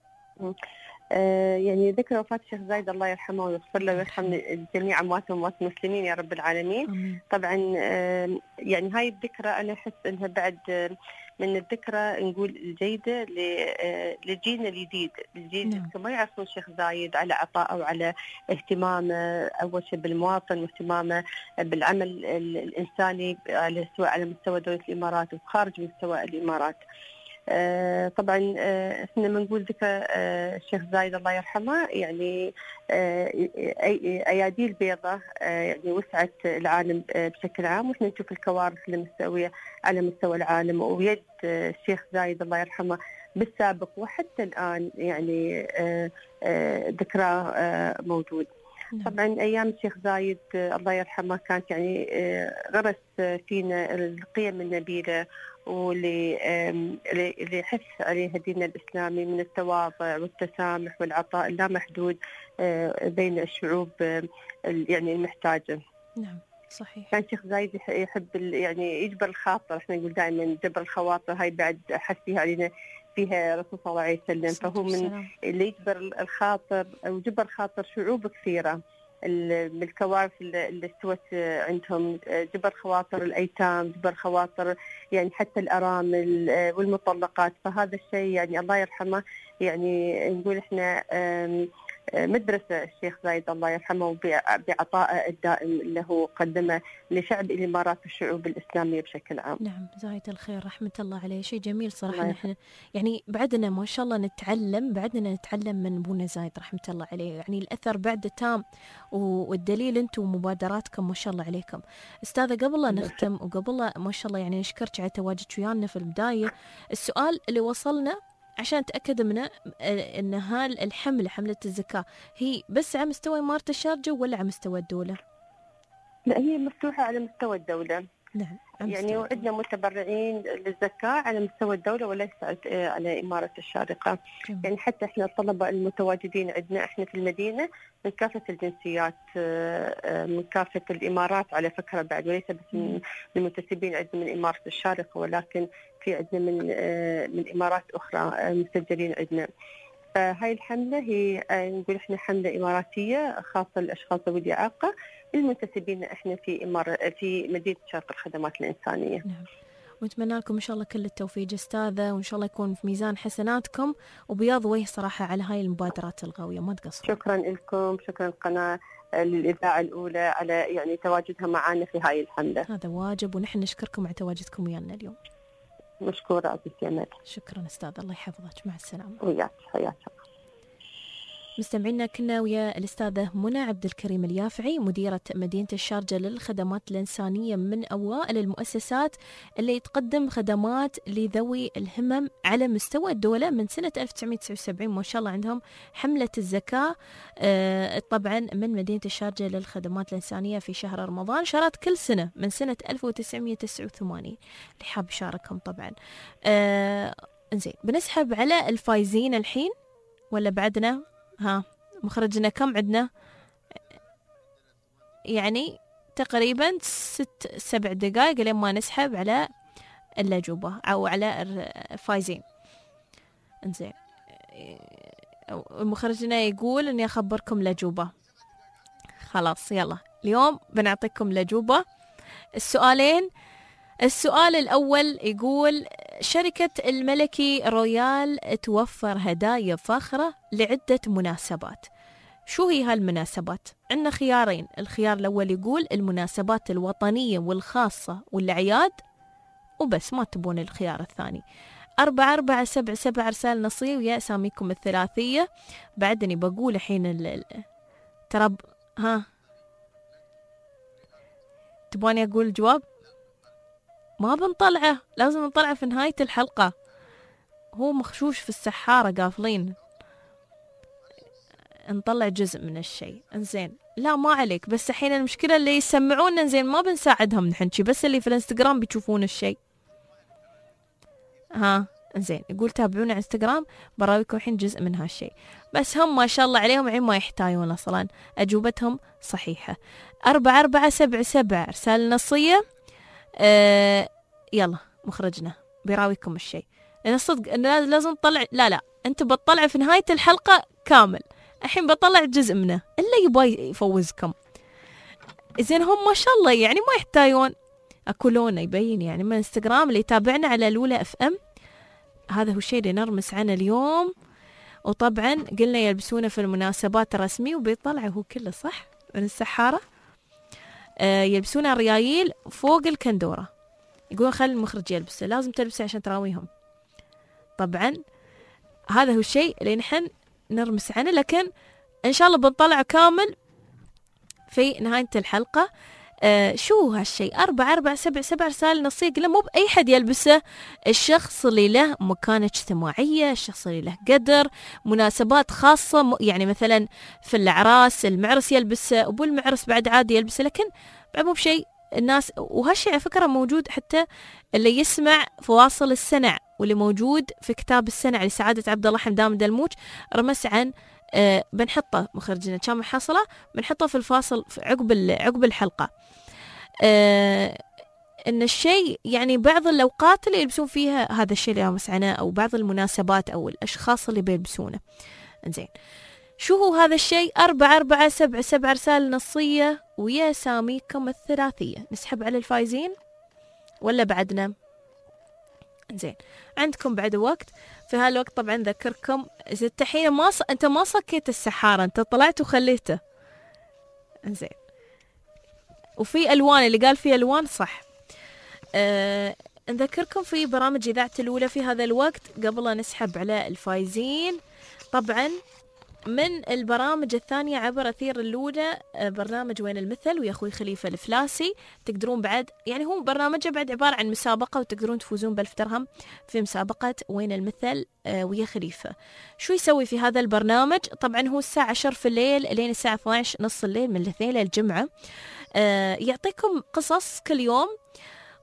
آه يعني ذكرى وفاة الشيخ زايد الله يرحمه ويغفر له ويرحم جميع أموات وأموات المسلمين يا رب العالمين. أمين. طبعا آه يعني هاي الذكرى أنا أحس أنها بعد آه من الذكرى نقول الجيدة لجيلنا الجديد، الجيل نعم. ما يعرفون الشيخ زايد على عطاءه وعلى اهتمامه أول شيء بالمواطن واهتمامه بالعمل الإنساني على سواء على مستوى دولة الإمارات وخارج مستوى الإمارات. آه طبعا آه احنا بنقول ذكرى آه الشيخ زايد الله يرحمه، يعني آه ايادي البيضاء آه يعني وسعت العالم آه بشكل عام، واحنا نشوف الكوارث المستويه على مستوى العالم، ويد آه الشيخ زايد الله يرحمه بالسابق وحتى الان يعني آه آه ذكرى آه موجود. طبعا ايام الشيخ زايد الله يرحمه كانت يعني آه غرس فينا القيم النبيله واللي اللي يحث عليها ديننا الإسلامي من التواضع والتسامح والعطاء اللامحدود بين الشعوب يعني المحتاجة. نعم صحيح. كان شيخ زايد يحب يعني يجبر الخاطر، احنا نقول دائما جبر الخواطر، هاي بعد حسيها علينا فيها الرسول صلى الله عليه وسلم، فهو من اللي يجبر الخاطر وجبر خاطر شعوب كثيرة بالكوارث اللي استوت عندهم، جبر خواطر الأيتام، جبر خواطر يعني حتى الأرامل والمطلقات. فهذا الشيء يعني الله يرحمه يعني نقول احنا مدرسة الشيخ زايد الله يرحمه بعطائه الدائم له قدمه لشعب الإمارات والشعوب الإسلامية بشكل عام. نعم زايد الخير رحمة الله عليه. شيء جميل صراحة. نحن يعني بعدنا ما شاء الله نتعلم بعدنا نتعلم من بونا زايد رحمة الله عليه، يعني الأثر بعد تام، والدليل أنتم ومبادراتكم ما شاء الله عليكم. أستاذة قبل لا نختم وقبل لا ما شاء الله يعني نشكرك على تواجدك ويانا في البداية، السؤال اللي وصلنا عشان نتأكد منه أن هالحملة حملة الزكاة هي بس على مستوى إمارة الشارجة ولا على مستوى الدولة؟ لا هي مفتوحة على مستوى الدولة. نعم. يعني وعندنا متبرعين للزكاة على مستوى الدولة وليس على إمارة الشارقة. جميل. يعني حتى إحنا الطلبة المتواجدين عندنا إحنا في المدينة من كافة الجنسيات، من كافة الإمارات على فكرة بعد، وليس بس من المنتسبين عندنا من إمارة الشارقة، ولكن في عندنا من من إمارات أخرى مسجلين عندنا. فهاي الحملة هي نقول إحنا حملة إماراتية خاصة للأشخاص ذوي الإعاقة المنتسبين إحنا في إمارة في مدينة شرق الخدمات الإنسانية. نعم. ونتمنى لكم إن شاء الله كل التوفيق أستاذة، وإن شاء الله يكون في ميزان حسناتكم وبياض وجه صراحة على هاي المبادرات القوية، ما تقصروا. شكرا لكم، شكرا القناة للإذاعة الأولى على يعني تواجدها معنا في هاي الحملة. هذا واجب، ونحن نشكركم على تواجدكم ويانا اليوم. مشكورة عزيزتي أمال. شكرا أستاذ، الله يحفظك، مع السلامة. وياك، حياك. مستمعينا كنا ويا الأستاذة منى عبد الكريم اليافعي مديرة مدينة الشارجة للخدمات الإنسانية، من أوائل المؤسسات اللي تقدم خدمات لذوي الهمم على مستوى الدولة من سنة ألف وتسعمائة وتسعة وسبعين. ما شاء الله عندهم حملة الزكاة آه طبعا من مدينة الشارجة للخدمات الإنسانية في شهر رمضان، شارات كل سنة من سنة ألف وتسعمائة وتسعة وثمانين. اللي حاب يشاركهم طبعا. آه انزين، بنسحب على الفايزين الحين ولا بعدنا؟ ها مخرجنا كم عندنا؟ يعني تقريبا ست سبع دقائق لين ما نسحب على اللجوبة أو على الفايزين. انزين، مخرجنا يقول اني اخبركم لجوبة. خلاص يلا، اليوم بنعطيكم لجوبة. السؤالين، السؤال الأول يقول شركة الملكي رويال توفر هدايا فاخرة لعدة مناسبات. شو هي هالمناسبات؟ عندنا خيارين. الخيار الأول يقول المناسبات الوطنية والخاصة والأعياد وبس، ما تبون الخيار الثاني. أربعة أربعة سبع سبع رسالة نصية ويا أساميكم الثلاثية. بعدني بقول الحين ترى ها تبوني أقول الجواب؟ ما بنطلعه، لازم نطلعه في نهاية الحلقة. هو مخشوش في السحارة قافلين، نطلع جزء من الشيء. انزين، لا ما عليك، بس الحين المشكلة اللي يسمعونا انزين ما بنساعدهم نحنشي، بس اللي في الانستغرام بيشوفون الشيء. ها انزين، يقول تابعونا على انستغرام براويكم الحين جزء من هالشيء. بس هم ما شاء الله عليهم عين ما يحتاجون اصلا، اجوبتهم صحيحة. أربعة أربعة سبع سبع رسالة نصية. آه يلا مخرجنا بيراويكم الشيء، لأن الصدق إنه لازم نطلع. لا لا أنت بتطلع في نهاية الحلقة كامل، الحين بطلع جزء منه إلا يبغى يفوزكم. إذن هم ما شاء الله يعني ما يحتاجون. أكو لونه يبين يعني من انستغرام اللي يتابعنا على لولا اف ام. هذا هو الشيء اللي نرمس عنه اليوم. وطبعا قلنا يلبسونه في المناسبات الرسمية وبيطلع هو كله صح من السحارة. آه يلبسون الريايل فوق الكندورة. يقول خلي المخرج يلبسه، لازم تلبسه عشان تراويهم. طبعا هذا هو الشيء اللي نحن نرمس عنه، لكن إن شاء الله بنطلع كامل في نهاية الحلقة. آه شو هالشيء؟ أربعة أربعة سبع سبع رسالة نصية. قلنا مو بأي حد يلبسه، الشخص اللي له مكانة اجتماعية، الشخص اللي له قدر، مناسبات خاصة، يعني مثلا في الأعراس المعرس يلبسه، وبو المعرس بعد عادي يلبسه، لكن بعد مو بشيء الناس. وهالشيء على فكرة موجود حتى اللي يسمع فواصل السنع، واللي موجود في كتاب السنع لسعادة عبد الله حمدان دلموج، رمس عن آه بنحطه مخرجنا كان محصلة، بنحطه في الفاصل في عقب عقب الحلقة. آه ان الشيء يعني بعض الاوقات اللي يلبسون فيها هذا الشيء اللي رمس عنه، او بعض المناسبات او الاشخاص اللي بيلبسونه. زين، شو هو هذا الشيء؟ أربعة أربعة سبع سبع رسالة نصية ويا ساميكم الثلاثية. نسحب على الفايزين ولا بعدنا؟ زين، عندكم بعد وقت. في هالوقت طبعا ذكركم إذا الحين ما ص... أنت ما صكيت السحارة، أنت طلعت وخليته. زين، وفي ألوان، اللي قال في ألوان صح. أه... نذكركم في برامج إذاعة الأولى في هذا الوقت قبل لا نسحب على الفايزين. طبعا من البرامج الثانية عبر أثير الأولى برنامج وين المثل ويا أخوي خليفة الفلاسي. تقدرون بعد يعني هو برنامجه بعد عبارة عن مسابقة، وتقدرون تفوزون بألف درهم في مسابقة وين المثل ويا خليفة. شو يسوي في هذا البرنامج؟ طبعا هو الساعة عشرة في الليل لين الساعة اثني عشر نص الليل من الاثنين للجمعة. يعطيكم قصص كل يوم،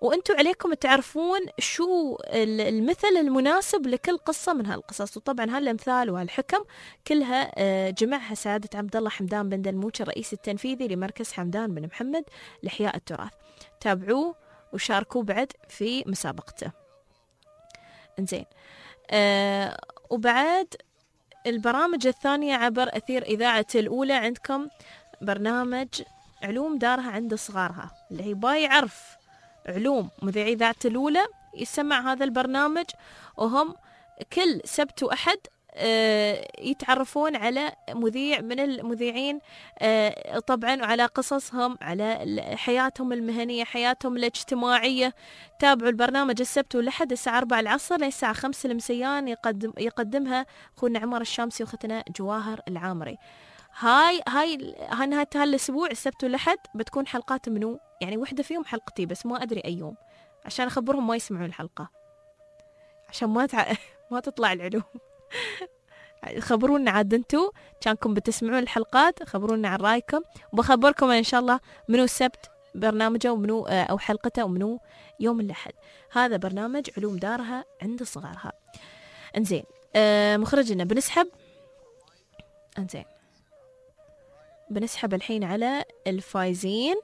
وأنتوا عليكم تعرفون شو المثل المناسب لكل قصة من هالقصص. وطبعا هالأمثال وهالحكم كلها جمعها سعادة عبد الله حمدان بن دلموش الرئيس التنفيذي لمركز حمدان بن محمد لإحياء التراث. تابعوه وشاركوه بعد في مسابقته. انزين أه وبعد البرامج الثانية عبر أثير إذاعة الأولى عندكم برنامج علوم دارها عند صغارها، اللي هي باي يعرف علوم مذيعي إذاعة الأولى يسمع هذا البرنامج، وهم كل سبت وأحد يتعرفون على مذيع من المذيعين طبعا، وعلى قصصهم، على حياتهم المهنية، حياتهم الاجتماعية. تابعوا البرنامج السبت والأحد الساعة أربعة العصر للساعة خمسة المسيان، يقدم يقدمها أخونا عمر الشامسي وأختنا جواهر العامري. هاي هاي هاي نهاية هالأسبوع السبت والأحد بتكون حلقات منو، يعني وحدة فيهم حلقتي بس ما أدري أي يوم، عشان أخبرهم ما يسمعون الحلقة، عشان ما تع... ما تطلع العلوم. خبرونا عاد انتو كانكم بتسمعون الحلقات، خبرونا عن رايكم، وبخبركم ان شاء الله منو السبت برنامجه ومنو او حلقته ومنو يوم الاحد. هذا برنامج علوم دارها عند صغارها. انزين آه مخرجنا بنسحب انزين بنسحب الحين على الفايزين.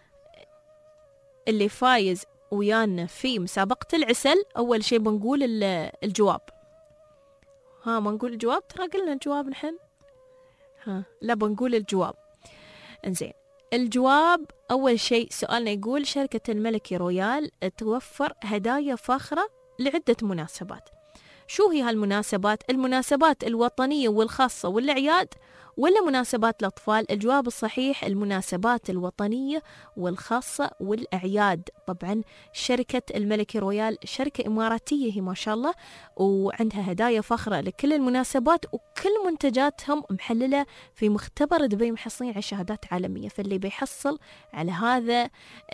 اللي فايز ويانا في مسابقة العسل أول شيء بنقول الجواب. ها ما نقول الجواب، ترى قلنا الجواب نحن، ها لا بنقول الجواب. انزين الجواب أول شيء سؤالنا يقول شركة الملكي رويال توفر هدايا فاخرة لعدة مناسبات. شو هي هالمناسبات؟ المناسبات الوطنية والخاصة والأعياد ولا مناسبات الأطفال؟ الجواب الصحيح المناسبات الوطنية والخاصة والأعياد. طبعا شركة الملكي رويال شركة إماراتية هي ما شاء الله، وعندها هدايا فخرة لكل المناسبات، وكل منتجاتهم محللة في مختبر دبي، محصلين على شهادات عالمية. فاللي بيحصل على هذا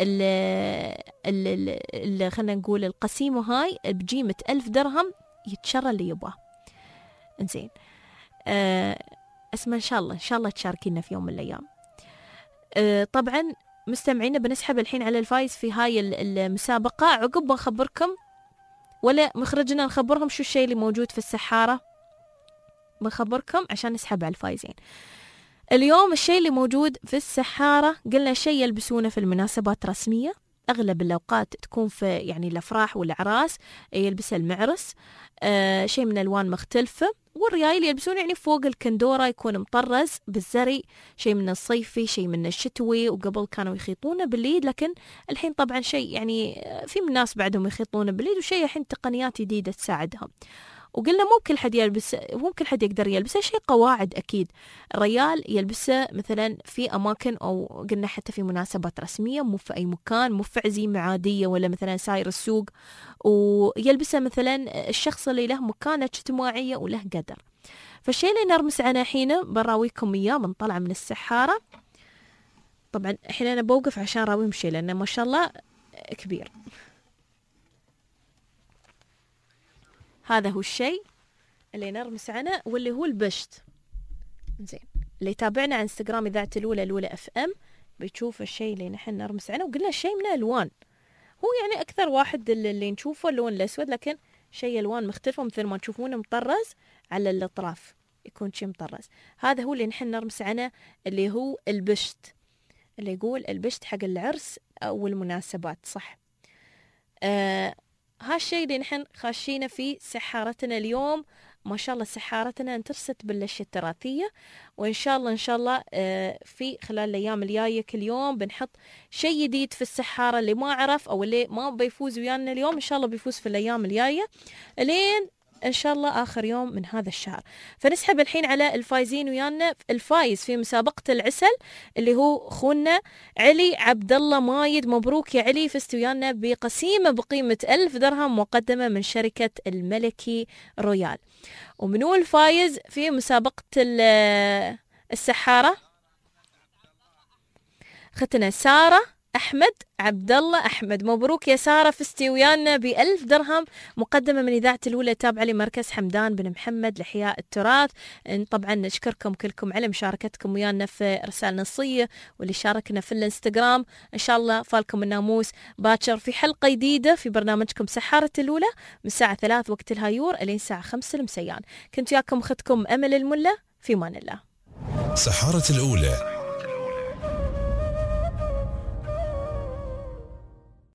اللي خلينا نقول القسيمة هاي بقيمة ألف درهم يتشرى اللي يبغاه. انزين أه اسمع ان شاء الله ان شاء الله تشاركينا في يوم من الايام. أه طبعا مستمعينا بنسحب الحين على الفايز في هاي المسابقة. عقب بنخبركم ولا مخرجنا نخبرهم شو الشيء اللي موجود في السحارة، بنخبركم عشان نسحب على الفايزين. اليوم الشيء اللي موجود في السحارة قلنا شيء يلبسونه في المناسبات رسمية، أغلب الأوقات تكون في يعني الأفراح والأعراس يلبسها المعرس، آه شيء من ألوان مختلفة. والريايل يلبسون يعني فوق الكندورة يكون مطرز بالزري، شيء من الصيفي شيء من الشتوي، وقبل كانوا يخيطونه باليد، لكن الحين طبعا شيء يعني في من الناس بعدهم يخيطونه باليد، وشيء الحين تقنيات جديدة تساعدهم. وقلنا مو كل حد يلبس، مو كل حد يقدر يلبسه، شيء قواعد أكيد. الريال يلبسه مثلا في أماكن، أو قلنا حتى في مناسبات رسمية، مو في أي مكان، مو في عزيمة عادية ولا مثلا ساير السوق. ويلبسه مثلا الشخص اللي له مكانة اجتماعية وله قدر. فالشيء اللي نرمس عنه حين براويكم إياه من طلع من السحارة. طبعا الحين أنا بوقف عشان راويهم شيء لأنه ما شاء الله كبير. هذا هو الشيء اللي نرمس عنه، واللي هو البشت. زين اللي يتابعنا على انستغرام إذاعة الأولى الأولى اف ام بتشوف الشيء اللي نحن نرمس عنه. وقلنا الشيء من الألوان، هو يعني أكثر واحد اللي نشوفه اللون الأسود، لكن شيء ألوان مختلفة مثل ما تشوفونه مطرز على الأطراف، يكون شيء مطرز. هذا هو اللي نحن نرمس عنه، اللي هو البشت، اللي يقول البشت حق العرس أو المناسبات. صح. آه هالشيء اللي نحن خاشينا في سحارتنا اليوم. ما شاء الله سحارتنا انترست بالأشياء التراثية، وإن شاء الله إن شاء الله في خلال الأيام الجاية كل يوم بنحط شيء جديد في السحارة. اللي ما عرف أو اللي ما بيفوز ويانا اليوم إن شاء الله بيفوز في الأيام الجاية لين إن شاء الله آخر يوم من هذا الشهر. فنسحب الحين على الفايزين ويانا. الفايز في مسابقة العسل اللي هو خونا علي عبد الله مايد. مبروك يا علي، فزت ويانا بقسيمة بقيمة ألف درهم مقدمة من شركة الملكي رويال. ومنو الفايز في مسابقة السحارة؟ ختنا سارة أحمد عبد الله أحمد. مبروك يا سارة، فزتي ويانا بألف درهم مقدمة من إذاعة الأولى التابعة لمركز حمدان بن محمد لإحياء التراث. طبعا نشكركم كلكم على مشاركتكم ويانا في رسالة نصية واللي شاركنا في الانستغرام. إن شاء الله فالكم الناموس باكر في حلقة جديدة في برنامجكم سحارة الأولى من الساعة ثلاث وقت الهايور إلين الساعة خمسة المسيان. كنت وياكم أختكم أمل الملا، في مان الله. سحارة الأولى